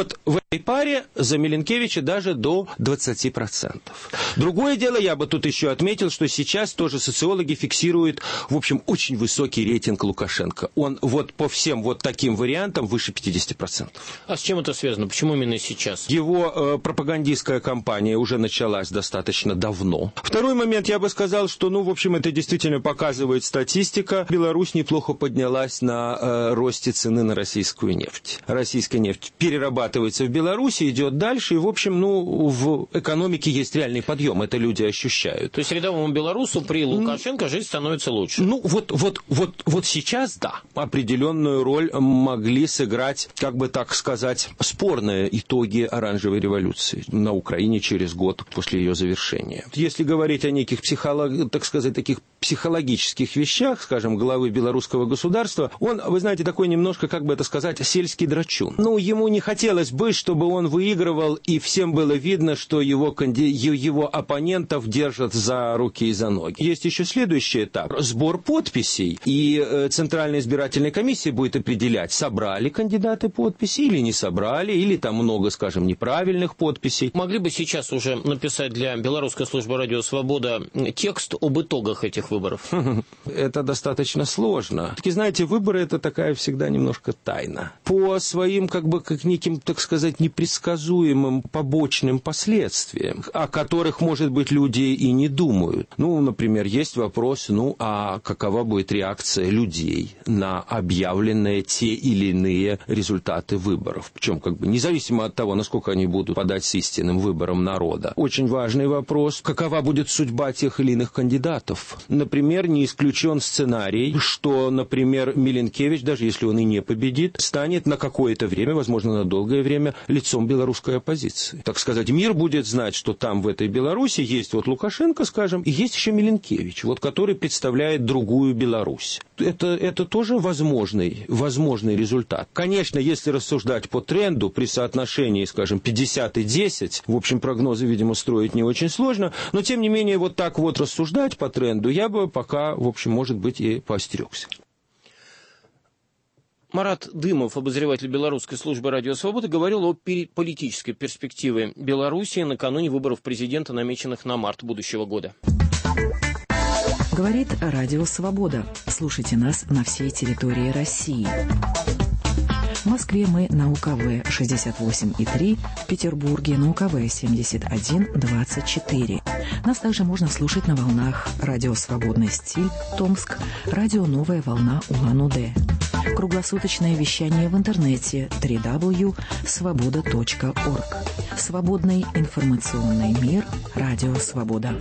W: И паре за Миленкевича даже до двадцати процентов. Другое дело, я бы тут еще отметил, что сейчас тоже социологи фиксируют, в общем, очень высокий рейтинг Лукашенко. Он вот по всем вот таким вариантам выше пятидесяти процентов.
G: А с чем это связано? Почему именно сейчас?
W: Его э, пропагандистская кампания уже началась достаточно давно. Второй момент, я бы сказал, что, ну, в общем, это действительно показывает статистика. Беларусь неплохо поднялась на э, росте цены на российскую нефть. Российская нефть перерабатывается в Беларусь. Беларусь идет дальше, и, в общем, ну, в экономике есть реальный подъем, это люди ощущают.
G: То есть рядовому белорусу при Лукашенко жизнь становится лучше?
W: Ну, вот, вот, вот, вот сейчас, да, определенную роль могли сыграть, как бы так сказать, спорные итоги оранжевой революции на Украине через год после ее завершения. Если говорить о неких, психолог... так сказать, таких психологических вещах, скажем, главы белорусского государства, он, вы знаете, такой немножко, как бы это сказать, сельский драчун. Ну, ему не хотелось бы, что чтобы он выигрывал, и всем было видно, что его, его оппонентов держат за руки и за ноги. Есть еще следующий этап. Сбор подписей. И Центральная избирательная комиссия будет определять, собрали кандидаты подписи или не собрали, или там много, скажем, неправильных подписей.
G: Могли бы сейчас уже написать для Белорусской службы радио «Свобода» текст об итогах этих выборов?
W: Это достаточно сложно. Таки, знаете, выборы – это такая всегда немножко тайна. По своим, как бы, как неким, так сказать, непредсказуемым побочным последствиям, о которых, может быть, люди и не думают. Ну, например, есть вопрос, ну, а какова будет реакция людей на объявленные те или иные результаты выборов? Причем, как бы, независимо от того, насколько они будут подать с истинным выбором народа. Очень важный вопрос, какова будет судьба тех или иных кандидатов. Например, не исключен сценарий, что, например, Миленкевич, даже если он и не победит, станет на какое-то время, возможно, на долгое время, лицом белорусской оппозиции. Так сказать, мир будет знать, что там, в этой Беларуси, есть вот Лукашенко, скажем, и есть еще Миленкевич, вот, который представляет другую Беларусь. Это, это тоже возможный, возможный результат. Конечно, если рассуждать по тренду, при соотношении, скажем, пятьдесят и десять, в общем, прогнозы, видимо, строить не очень сложно, но, тем не менее, вот так вот рассуждать по тренду я бы пока, в общем, может быть, и поостерегся.
G: Марат Дымов, обозреватель Белорусской службы радио «Свобода», говорил о политической перспективе Белоруссии накануне выборов президента, намеченных на март будущего года.
F: Говорит Радио «Свобода». Слушайте нас на всей территории России. В Москве мы на У К В шестьдесят восемь и три, в Петербурге на У К В семьдесят один двадцать четыре. Нас также можно слушать на волнах радио «Свободный стиль» Томск, радио «Новая волна» Улан-Удэ. Круглосуточное вещание в интернете дабл ю дабл ю дабл ю точка свобода точка орг. Свободный информационный мир. Радио «Свобода».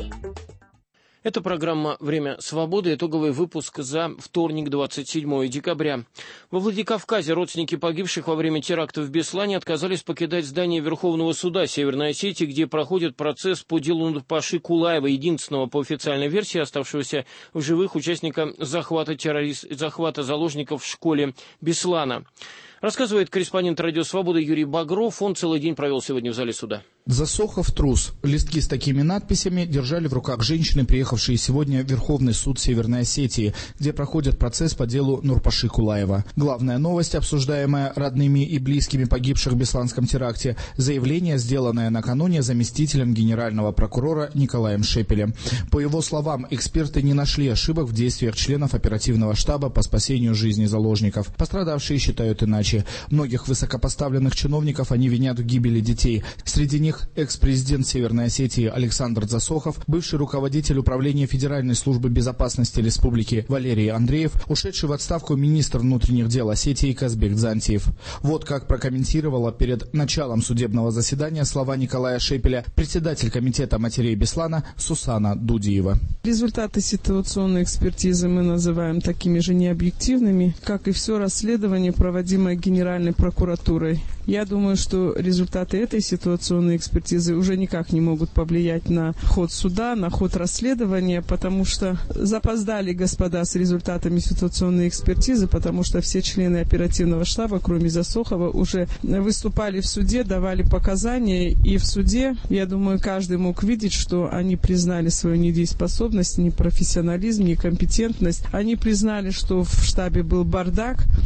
G: Это программа «Время свободы», итоговый выпуск за вторник, двадцать седьмое декабря. Во Владикавказе родственники погибших во время теракта в Беслане отказались покидать здание Верховного суда Северной Осетии, где проходит процесс по делу Нурпаши Кулаева, единственного по официальной версии оставшегося в живых участника захвата, террорист... захвата заложников в школе Беслана. Рассказывает корреспондент «Радио Свобода» Юрий Багров. Он целый день провел сегодня в зале суда.
A: Засохов трус. Листки с такими надписями держали в руках женщины, приехавшие сегодня в Верховный суд Северной Осетии, где проходит процесс по делу Нурпаши Кулаева. Главная новость, обсуждаемая родными и близкими погибших в бесланском теракте, заявление, сделанное накануне заместителем генерального прокурора Николаем Шепелем. По его словам, эксперты не нашли ошибок в действиях членов оперативного штаба по спасению жизни заложников. Пострадавшие считают иначе. Многих высокопоставленных чиновников они винят в гибели детей. Среди них экс-президент Северной Осетии Александр Засохов, бывший руководитель управления Федеральной службы безопасности республики Валерий Андреев, ушедший в отставку министр внутренних дел Осетии Казбек Дзантиев. Вот как прокомментировала перед началом судебного заседания слова Николая Шепеля председатель комитета матерей Беслана Сусана Дудиева.
D: Результаты ситуационной экспертизы мы называем такими же необъективными, как и все расследование, проводимое Генеральной прокуратурой. Я думаю, что результаты этой ситуационной экспертизы уже никак не могут повлиять на ход суда, на ход расследования, потому что запоздали господа с результатами ситуационной экспертизы, потому что все члены оперативного штаба, кроме Засохова, уже выступали в суде, давали показания, и в суде, я думаю, каждый мог видеть, что они признали свою недееспособность, непрофессионализм, некомпетентность. Они признали, что в штабе был бардак.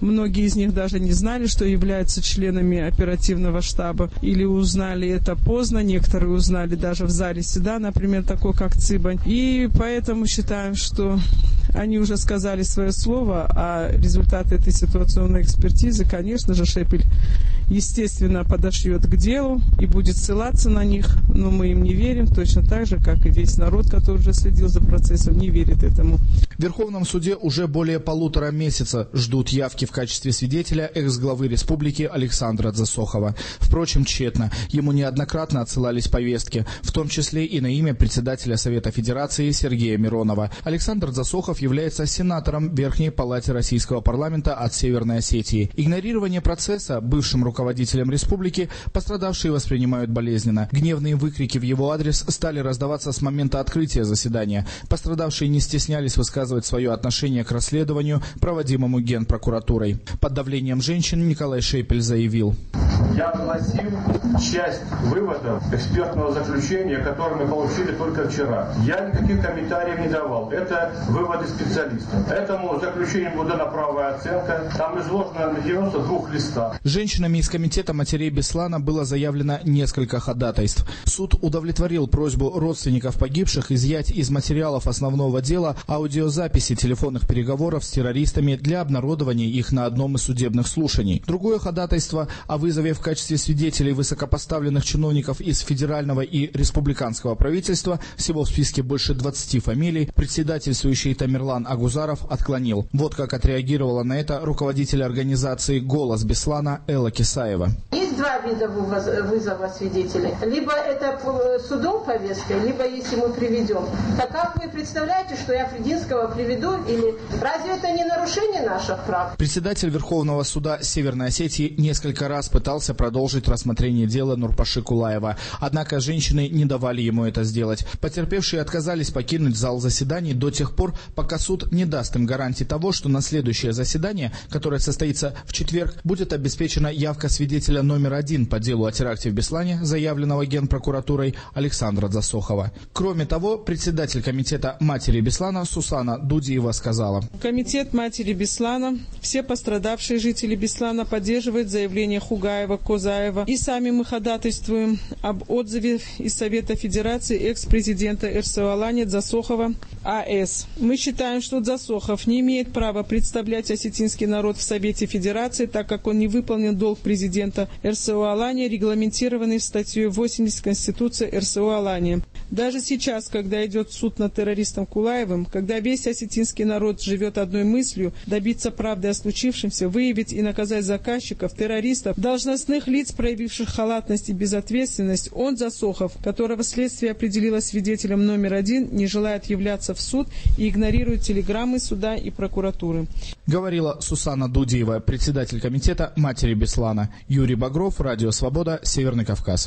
D: Многие из них даже не знали, что являются членами оперативного штаба, или узнали это поздно. Некоторые узнали даже в зале суда, например, такой как Цыбань. И поэтому считаем, что они уже сказали свое слово, а результаты этой ситуационной экспертизы, конечно же, Шепель, естественно, подошьет к делу и будет ссылаться на них, но мы им не верим, точно так же, как и весь народ, который уже следил за процессом, не верит этому.
A: В Верховном суде уже более полутора месяца ждут явки в качестве свидетеля экс-главы республики Александра Дзасохова. Впрочем, тщетно. Ему неоднократно отсылались повестки, в том числе и на имя председателя Совета Федерации Сергея Миронова. Александр Дзасохов является сенатором Верхней Палаты Российского парламента от Северной Осетии. Игнорирование процесса бывшим руководителем республики пострадавшие воспринимают болезненно. Гневные выкрики в его адрес стали раздаваться с момента открытия заседания. Пострадавшие не стеснялись высказывать свое отношение к расследованию, проводимому Генпрокуратурой. Под давлением женщин Николай Шепель заявил:
E: «Я вносил часть выводов экспертного заключения, которые мы получили только вчера. Я никаких комментариев не давал. Это выводы специалистов. Этому заключению будет дана правовая оценка. Там изложено на девяноста двух листах».
A: Женщинами из комитета матерей Беслана было заявлено несколько ходатайств. Суд удовлетворил просьбу родственников погибших изъять из материалов основного дела аудиозаписи телефонных переговоров с террористами для обнародования их на одном из судебных слушаний. Другое ходатайство о вызове в качестве свидетелей высокопоставленных чиновников из федерального и республиканского правительства, всего в списке больше двадцати фамилий, председательствующий Тамерлан Агузаров отклонил. Вот как отреагировала на это руководитель организации «Голос Беслана» Элла Кисаева.
J: Есть два вида вызова свидетелей. Либо это судом повестка, либо если мы приведем. Так как вы представляете, что я Фрединского приведу? Или разве это не нарушение наших прав?
A: Председатель Верховного суда Северной Осетии несколько раз пытался продолжить рассмотрение дела Нурпаши Кулаева. Однако женщины не давали ему это сделать. Потерпевшие отказались покинуть зал заседаний до тех пор, пока суд не даст им гарантии того, что на следующее заседание, которое состоится в четверг, будет обеспечена явка свидетеля номер один по делу о теракте в Беслане, заявленного Генпрокуратурой Александра Дзасохова. Кроме того, председатель комитета матери Беслана Сусана Дудиева сказала:
D: «Комитет матери Беслана, все пострадавшие жители Беслана поддерживают заявление Хугаева, Козаева, и сами мы ходатайствуем об отзыве из Совета Федерации экс-президента эр эс о Алания Дзасохова А С. Мы считаем, что Дзасохов не имеет права представлять осетинский народ в Совете Федерации, так как он не выполнил долг президента эр эс о Алания, регламентированный в статье восемьдесят Конституции эр эс о Алания. Даже сейчас, когда идет суд над террористом Кулаевым, когда весь осетинский народ живет одной мыслью добиться правды о случившемся, выявить и наказать заказчиков, террористов, должностных лиц, проявивших халатность и безответственность, он, Дзасохов, которого следствие определило свидетелем номер один, не желает являться в суд и игнорирует телеграммы суда и прокуратуры.
A: Говорила Сусана Дудиева, председатель комитета матери Беслана. Юрий Багров, Радио Свобода, Северный Кавказ.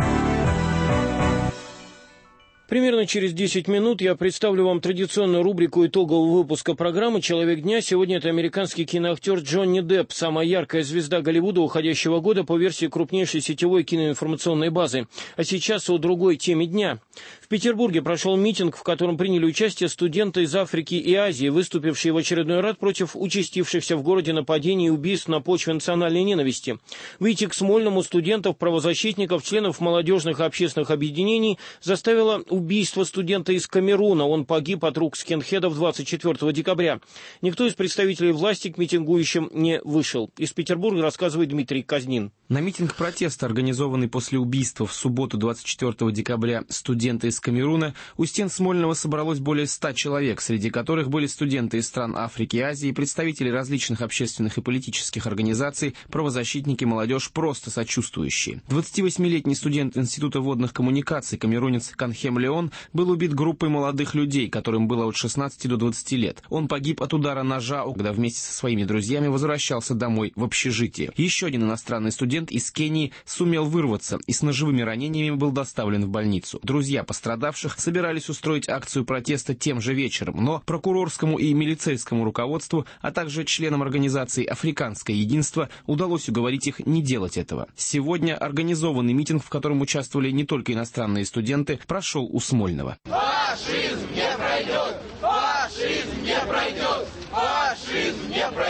G: Примерно через десять минут я представлю вам традиционную рубрику итогового выпуска программы «Человек дня». Сегодня это американский киноактер Джонни Депп, самая яркая звезда Голливуда уходящего года по версии крупнейшей сетевой киноинформационной базы. А сейчас о другой теме дня. В Петербурге прошел митинг, в котором приняли участие студенты из Африки и Азии, выступившие в очередной раз против участившихся в городе нападений и убийств на почве национальной ненависти. Выйти к Смольному студентов, правозащитников, членов молодежных и общественных объединений заставило убийство студента из Камеруна. Он погиб от рук скинхедов двадцать четвёртого декабря. Никто из представителей власти к митингующим не вышел. Из Петербурга рассказывает Дмитрий Казнин.
K: На митинг протеста, организованный после убийства в субботу двадцать четвёртого декабря студента из Камеруна, у стен Смольного собралось более ста человек, среди которых были студенты из стран Африки и Азии, представители различных общественных и политических организаций, правозащитники, молодежь, просто сочувствующие. двадцативосьмилетний студент Института водных коммуникаций, камерунец Канхем Леон, был убит группой молодых людей, которым было от шестнадцати до двадцати лет. Он погиб от удара ножа, когда вместе со своими друзьями возвращался домой в общежитие. Еще один иностранный студент из Кении сумел вырваться и с ножевыми ранениями был доставлен в больницу. Друзья пострадавших собирались устроить акцию протеста тем же вечером, но прокурорскому и милицейскому руководству, а также членам организации «Африканское единство» удалось уговорить их не делать этого. Сегодня организованный митинг, в котором участвовали не только иностранные студенты, прошел у Смольного.
X: Фашизм не пройдет! Фашизм не пройдет! Фашизм не пройдет!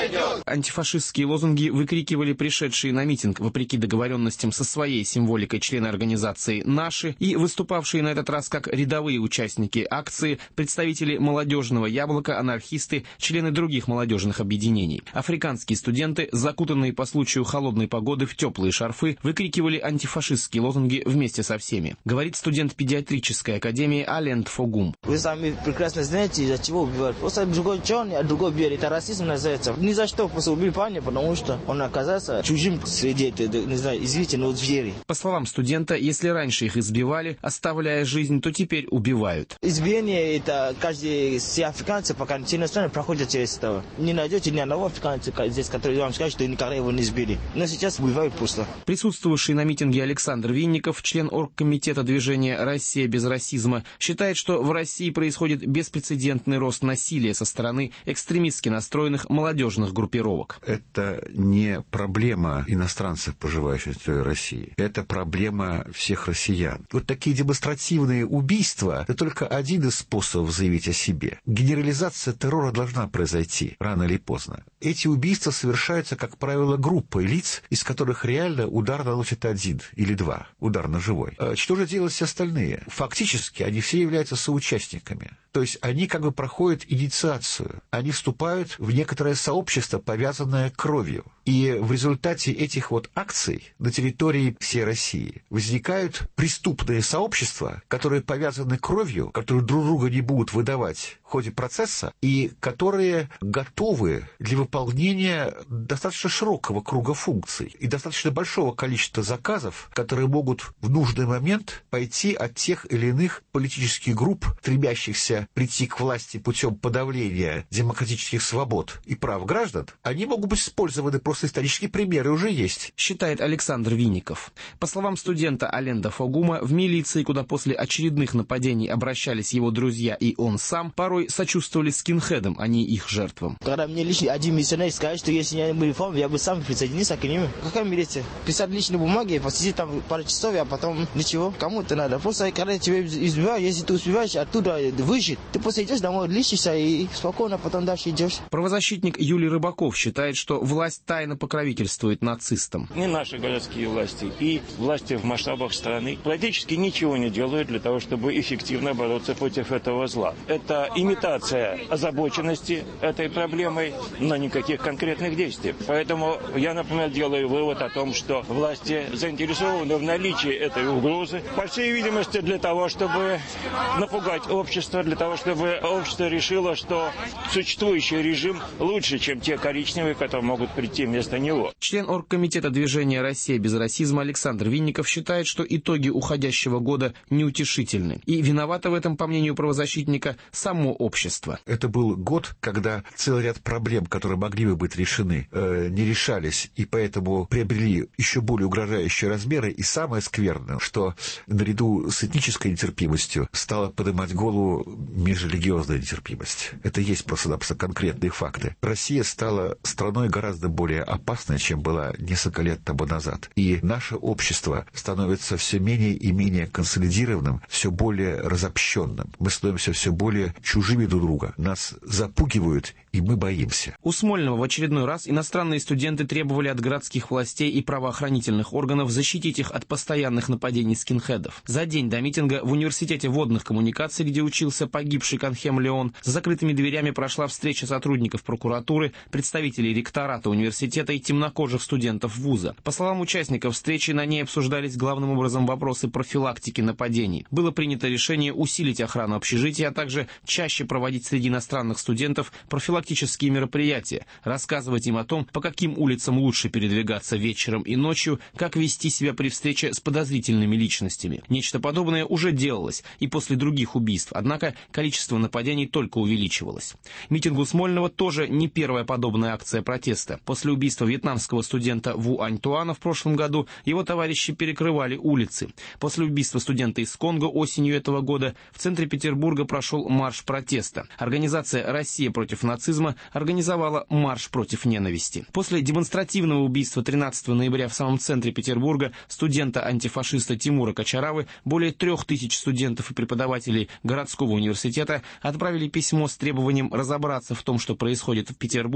K: антифашистские лозунги выкрикивали пришедшие на митинг, вопреки договоренностям со своей символикой члены организации «Наши» и выступавшие на этот раз как рядовые участники акции, представители «Молодежного яблока», анархисты, члены других молодежных объединений. Африканские студенты, закутанные по случаю холодной погоды в теплые шарфы, выкрикивали антифашистские лозунги вместе со всеми. Говорит студент педиатрической академии Ален Фогум.
I: Вы сами прекрасно знаете, из-за чего убивают. Просто другой черный, а другой белый. Это расизм называется. Ни за что просто убили парня, потому что он оказался чужим среди, не знаю, извините, но звери.
K: По словам студента, если раньше их избивали, оставляя жизнь, то теперь убивают.
I: Избиение это каждый все африканцы, пока иностранцы проходят через это. Не найдете ни одного африканца здесь, который вам скажет, что никогда его не избили. Но сейчас убивают просто.
K: Присутствовавший на митинге Александр Винников, член оргкомитета движения «Россия без расизма», считает, что в России происходит беспрецедентный рост насилия со стороны экстремистски настроенных молодежных группировок.
L: Это не проблема иностранцев, проживающих на территории России. Это проблема всех россиян. Вот такие демонстративные убийства – это только один из способов заявить о себе. Генерализация террора должна произойти рано или поздно. Эти убийства совершаются, как правило, группой лиц, из которых реально удар наносит один или два. Удар ножевой. Что же делают все остальные? Фактически они все являются соучастниками. То есть они как бы проходят инициацию. Они вступают в некоторое сообщество, повязанное кровью. И в результате этих вот акций на территории всей России возникают преступные сообщества, которые повязаны кровью, которые друг друга не будут выдавать в ходе процесса, и которые готовы для выполнения достаточно широкого круга функций и достаточно большого количества заказов, которые могут в нужный момент пойти от тех или иных политических групп, стремящихся прийти к власти путем подавления демократических свобод и прав граждан. Они могут быть использованы, просто исторические примеры уже есть.
K: Считает Александр Винников. По словам студента Аленда Фогума, в милиции, куда после очередных нападений обращались его друзья и он сам, порой сочувствовали скинхедам, а не их жертвам.
I: Когда мне лично один миссионер сказал, что если я был в форме, я бы сам присоединился к ним. Какая милиция? Писать личные бумаги, посидеть там пару часов, а потом ничего. Кому это надо? Просто когда тебя избивают, если ты успеваешь оттуда выжить, ты просто идешь домой, лечишься и спокойно потом дальше идешь.
K: Правозащитник Юлий Рыбаков считает, что власть тайно покровительствует нацистам.
M: Не наши городские власти и власти в масштабах страны практически ничего не делают для того, чтобы эффективно бороться против этого зла. Это имитация озабоченности этой проблемой, но никаких конкретных действий. Поэтому я, например, делаю вывод о том, что власти заинтересованы в наличии этой угрозы, по всей видимости, для того, чтобы напугать общество, для того, чтобы общество решило, что существующий режим лучше, чем те коричневые, которые могут прийти вместо него.
K: Член оргкомитета движения «Россия без расизма» Александр Винников считает, что итоги уходящего года неутешительны. И виновато в этом, по мнению правозащитника, само общество.
L: Это был год, когда целый ряд проблем, которые могли бы быть решены, э, не решались, и поэтому приобрели еще более угрожающие размеры. И самое скверное, что наряду с этнической нетерпимостью стала поднимать голову межрелигиозная нетерпимость. Это есть просто-напросто конкретные факты. Россия стала страной гораздо более опасной, чем была несколько лет тому назад. И наше общество становится все менее и менее консолидированным, все более разобщенным. Мы становимся все более чужими друг друга. Нас запугивают, и мы боимся.
K: У Смольного в очередной раз иностранные студенты требовали от городских властей и правоохранительных органов защитить их от постоянных нападений скинхедов. За день до митинга в университете водных коммуникаций, где учился погибший Канхем Леон, с закрытыми дверями прошла встреча сотрудников прокуратуры, представителей ректората университета и темнокожих студентов вуза. По словам участников встречи, на ней обсуждались главным образом вопросы профилактики нападений. Было принято решение усилить охрану общежития, а также чаще проводить среди иностранных студентов профилактические мероприятия, рассказывать им о том, по каким улицам лучше передвигаться вечером и ночью, как вести себя при встрече с подозрительными личностями. Нечто подобное уже делалось и после других убийств, однако количество нападений только увеличивалось. Митингу Смольного тоже не первая подобная акция протеста. После убийства вьетнамского студента Ву Аньтуана в прошлом году его товарищи перекрывали улицы. После убийства студента из Конго осенью этого года в центре Петербурга прошел марш протеста. Организация «Россия против нацизма» организовала марш против ненависти. После демонстративного убийства тринадцатого ноября в самом центре Петербурга студента-антифашиста Тимура Кочаравы более трех тысяч студентов и преподавателей городского университета отправили письмо с требованием разобраться в том, что происходит в Петербурге,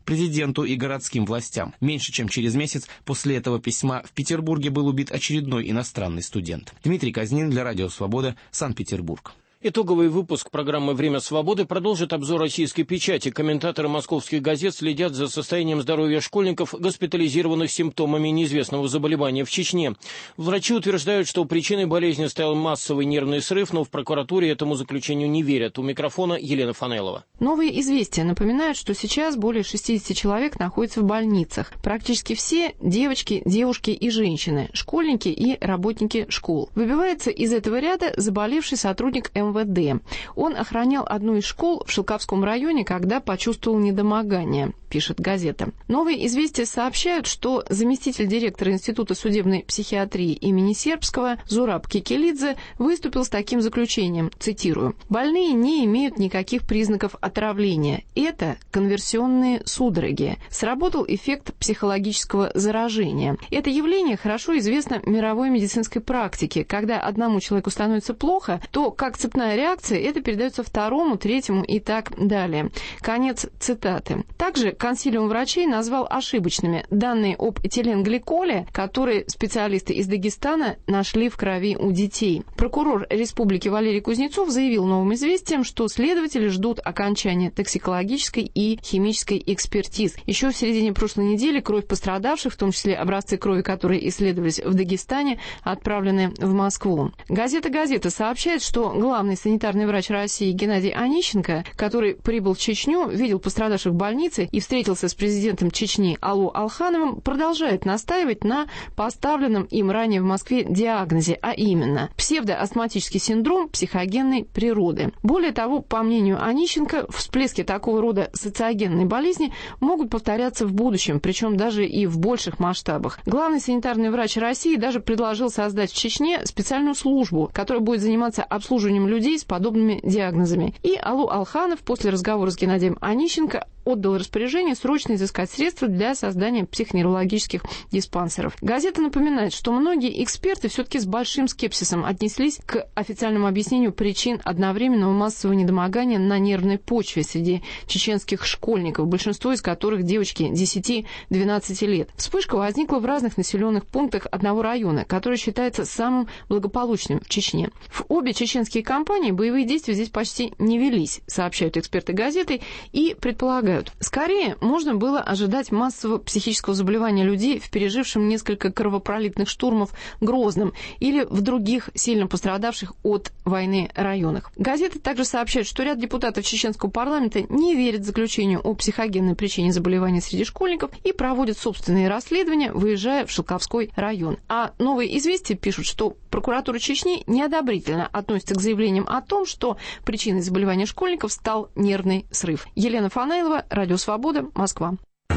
K: президенту и городским властям. Меньше чем через месяц после этого письма в Петербурге был убит очередной иностранный студент. Дмитрий Казнин для Радио Свобода, Санкт-Петербург.
G: Итоговый выпуск программы «Время свободы» продолжит обзор российской печати. Комментаторы московских газет следят за состоянием здоровья школьников, госпитализированных с симптомами неизвестного заболевания в Чечне. Врачи утверждают, что причиной болезни стал массовый нервный срыв, но в прокуратуре этому заключению не верят. У микрофона Елена Фанелова.
H: Новые известия напоминают, что сейчас более шестьдесят человек находятся в больницах. Практически все девочки, девушки и женщины, школьники и работники школ. Выбивается из этого ряда заболевший сотрудник эм вэ дэ. Он охранял одну из школ в Шелковском районе, когда почувствовал недомогание, пишет газета. Новые известия сообщают, что заместитель директора Института судебной психиатрии имени Сербского Зураб Кекелидзе выступил с таким заключением, цитирую: «Больные не имеют никаких признаков отравления. Это конверсионные судороги. Сработал эффект психологического заражения. Это явление хорошо известно мировой медицинской практике. Когда одному человеку становится плохо, то как цепная реакция это передается второму, третьему и так далее». Конец цитаты. Также консилиум врачей назвал ошибочными данные об этиленгликоле, которые специалисты из Дагестана нашли в крови у детей. Прокурор республики Валерий Кузнецов заявил Новым известиям, что следователи ждут окончания токсикологической и химической экспертиз. Еще в середине прошлой недели кровь пострадавших, в том числе образцы крови, которые исследовались в Дагестане, отправлены в Москву. Газета «Газета» сообщает, что главный санитарный врач России Геннадий Онищенко, который прибыл в Чечню, видел пострадавших в больнице и встретился с президентом Чечни Аллу Алхановым, продолжает настаивать на поставленном им ранее в Москве диагнозе, а именно псевдоастматический синдром психогенной природы. Более того, по мнению Онищенко, всплески такого рода социогенной болезни могут повторяться в будущем, причем даже и в больших масштабах. Главный санитарный врач России даже предложил создать в Чечне специальную службу, которая будет заниматься обслуживанием людей с подобными диагнозами. И Аллу Алханов после разговора с Геннадием Онищенко отдал распоряжение срочно изыскать средства для создания психоневрологических диспансеров. Газета напоминает, что многие эксперты все-таки с большим скепсисом отнеслись к официальному объяснению причин одновременного массового недомогания на нервной почве среди чеченских школьников, большинство из которых девочки десяти-двенадцати лет. Вспышка возникла в разных населенных пунктах одного района, который считается самым благополучным в Чечне. В обе чеченские кампании боевые действия здесь почти не велись, сообщают эксперты газеты и предполагают, скорее можно было ожидать массового психического заболевания людей в пережившем несколько кровопролитных штурмов Грозном или в других сильно пострадавших от войны районах. Газеты также сообщают, что ряд депутатов чеченского парламента не верят заключению о психогенной причине заболевания среди школьников и проводят собственные расследования, выезжая в Шелковской район. А Новые известия пишут, что прокуратура Чечни неодобрительно относится к заявлениям о том, что причиной заболевания школьников стал нервный срыв. Елена Фанелова, Радио Свобода, Москва.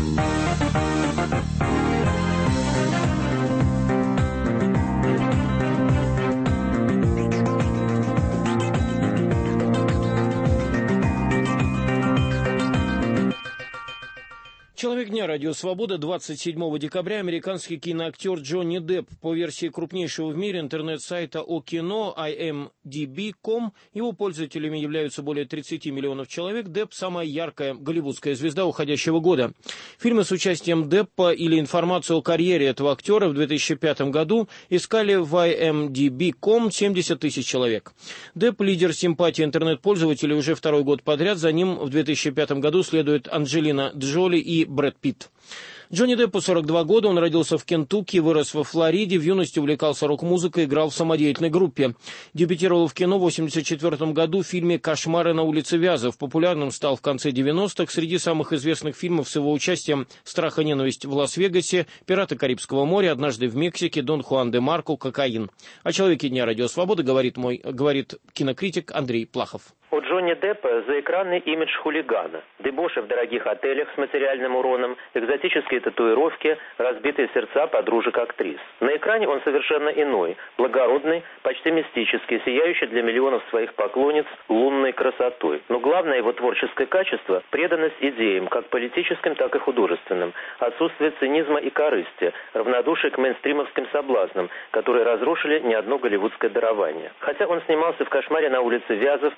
G: Человек дня Радио Свобода. Двадцать седьмого декабря американский киноактер Джонни Депп, по версии крупнейшего в мире интернет-сайта о кино ай эм ди би точка ком, его пользователями являются более тридцати миллионов человек, Депп – самая яркая голливудская звезда уходящего года. Фильмы с участием Деппа или информацию о карьере этого актера в две тысячи пятом году искали в ай эм ди би точка ком семьдесят тысяч человек. Депп – лидер симпатии интернет-пользователей уже второй год подряд, за ним в две тысячи пятом году следует Анджелина Джоли и Брэд Питт. Джонни Деппу сорок два года, он родился в Кентукки, вырос во Флориде, в юности увлекался рок-музыкой, играл в самодеятельной группе. Дебютировал в кино в восемьдесят четвёртом году в фильме «Кошмары на улице Вязов». Популярным стал в конце девяностых. Среди самых известных фильмов с его участием «Страх и ненависть в Лас-Вегасе», «Пираты Карибского моря», «Однажды в Мексике», «Дон Хуан де Марко», «Кокаин». О человеке дня Радио Свободы говорит, мой, говорит кинокритик Андрей Плахов.
N: У Джонни Деппа заэкранный имидж хулигана, дебоши в дорогих отелях с материальным уроном, экзотические татуировки, разбитые сердца подружек-актрис. На экране он совершенно иной, благородный, почти мистический, сияющий для миллионов своих поклонниц лунной красотой. Но главное его творческое качество – преданность идеям, как политическим, так и художественным, отсутствие цинизма и корысти, равнодушие к мейнстримовским соблазнам, которые разрушили не одно голливудское дарование. Хотя он снимался в «Кошмаре на улице Вязов», «Пиратах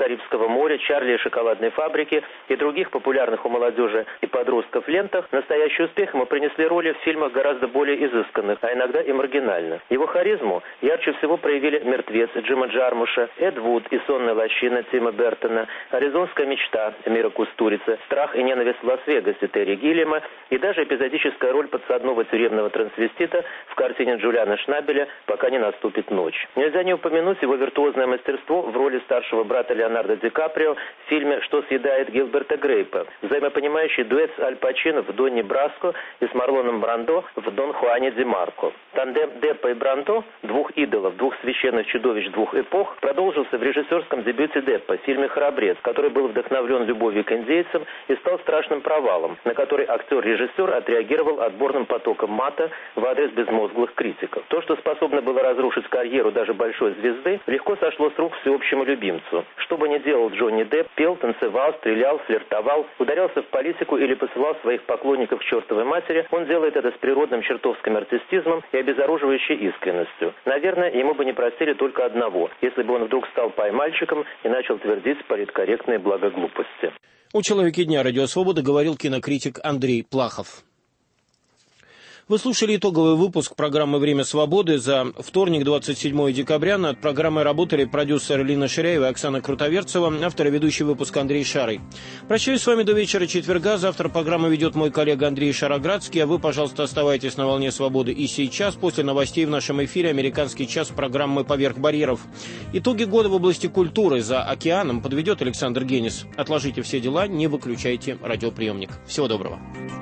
N: Карибского моря», «Чарли и шоколадной фабрики» и других популярных у молодежи и подростков лентах, настоящий успех ему принесли роли в фильмах гораздо более изысканных, а иногда и маргинальных. Его харизму ярче всего проявили «Мертвец» Джима Джармуша, «Эд Вуд» и «Сонная лощина» Тима Бертона, «Аризонская мечта» Мира Кустурицы, «Страх и ненависть в Лас-Вегасе» Терри Гиллиама и даже эпизодическая роль подсадного тюремного трансвестита в картине Джулиана Шнабеля «Пока не наступит ночь». Нельзя не упомянуть его виртуозное мастерство в роли старшего брата Леонардо Ди Каприо в фильме «Что съедает Гилберта Грейпа», взаимопонимающий дуэт с Аль Пачино в «Донни Браско» и с Марлоном Брандо в «Дон Хуане Ди Марко». Тандем Деппа и Брандо, двух идолов, двух священных чудовищ двух эпох, продолжился в режиссерском дебюте Деппа в фильме «Храбрец», который был вдохновлен любовью к индейцам и стал страшным провалом, на который актер-режиссер отреагировал отборным потоком мата в адрес безмозглых критиков. То, что способно было разрушить карьеру даже большой звезды, легко сошло с рук всеобщему любимцу. Что бы ни делал Джонни Депп, пел, танцевал, стрелял, флиртовал, ударялся в политику или посылал своих поклонников к чертовой матери, он делает это с природным чертовским артистизмом и обезоруживающей искренностью. Наверное, ему бы не простили только одного, если бы он вдруг стал поймальчиком и начал твердить политкорректные благоглупости.
G: У «Человеке дня» Радио Свобода говорил кинокритик Андрей Плахов. Вы слушали итоговый выпуск программы «Время свободы» за вторник, двадцать седьмое декабря. Над программой работали продюсер Лина Ширяева и Оксана Крутоверцева, автор и ведущий выпуска Андрей Шарый. Прощаюсь с вами до вечера четверга. Завтра программу ведет мой коллега Андрей Шароградский, а вы, пожалуйста, оставайтесь на волне свободы и сейчас. После новостей в нашем эфире «Американский час» программы «Поверх барьеров». Итоги года в области культуры за океаном подведет Александр Генис. Отложите все дела, не выключайте радиоприемник. Всего доброго.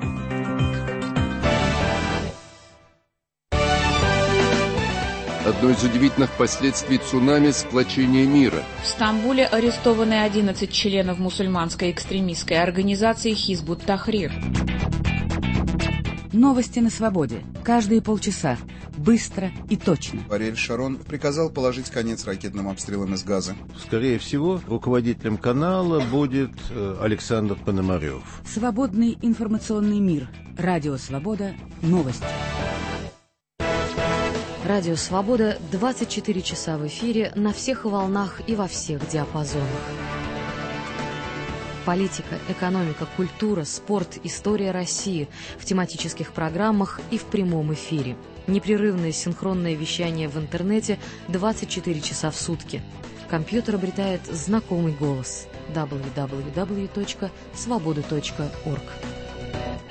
O: Одно из удивительных последствий цунами – сплочение мира.
Q: В Стамбуле арестованы одиннадцать членов мусульманской экстремистской организации «Хизбут Тахрир».
B: Новости на свободе. Каждые полчаса. Быстро и точно.
R: Ариэль Шарон приказал положить конец ракетным обстрелам из Газы.
X: Скорее всего, руководителем канала будет Александр Пономарев.
B: Свободный информационный мир. Радио Свобода. Новости.
Y: Радио «Свобода» двадцать четыре часа в эфире на всех волнах и во всех диапазонах. Политика, экономика, культура, спорт, история России в тематических программах и в прямом эфире. Непрерывное синхронное вещание в интернете двадцать четыре часа в сутки. Компьютер обретает знакомый голос. дабл ю дабл ю дабл ю точка свобода точка орг.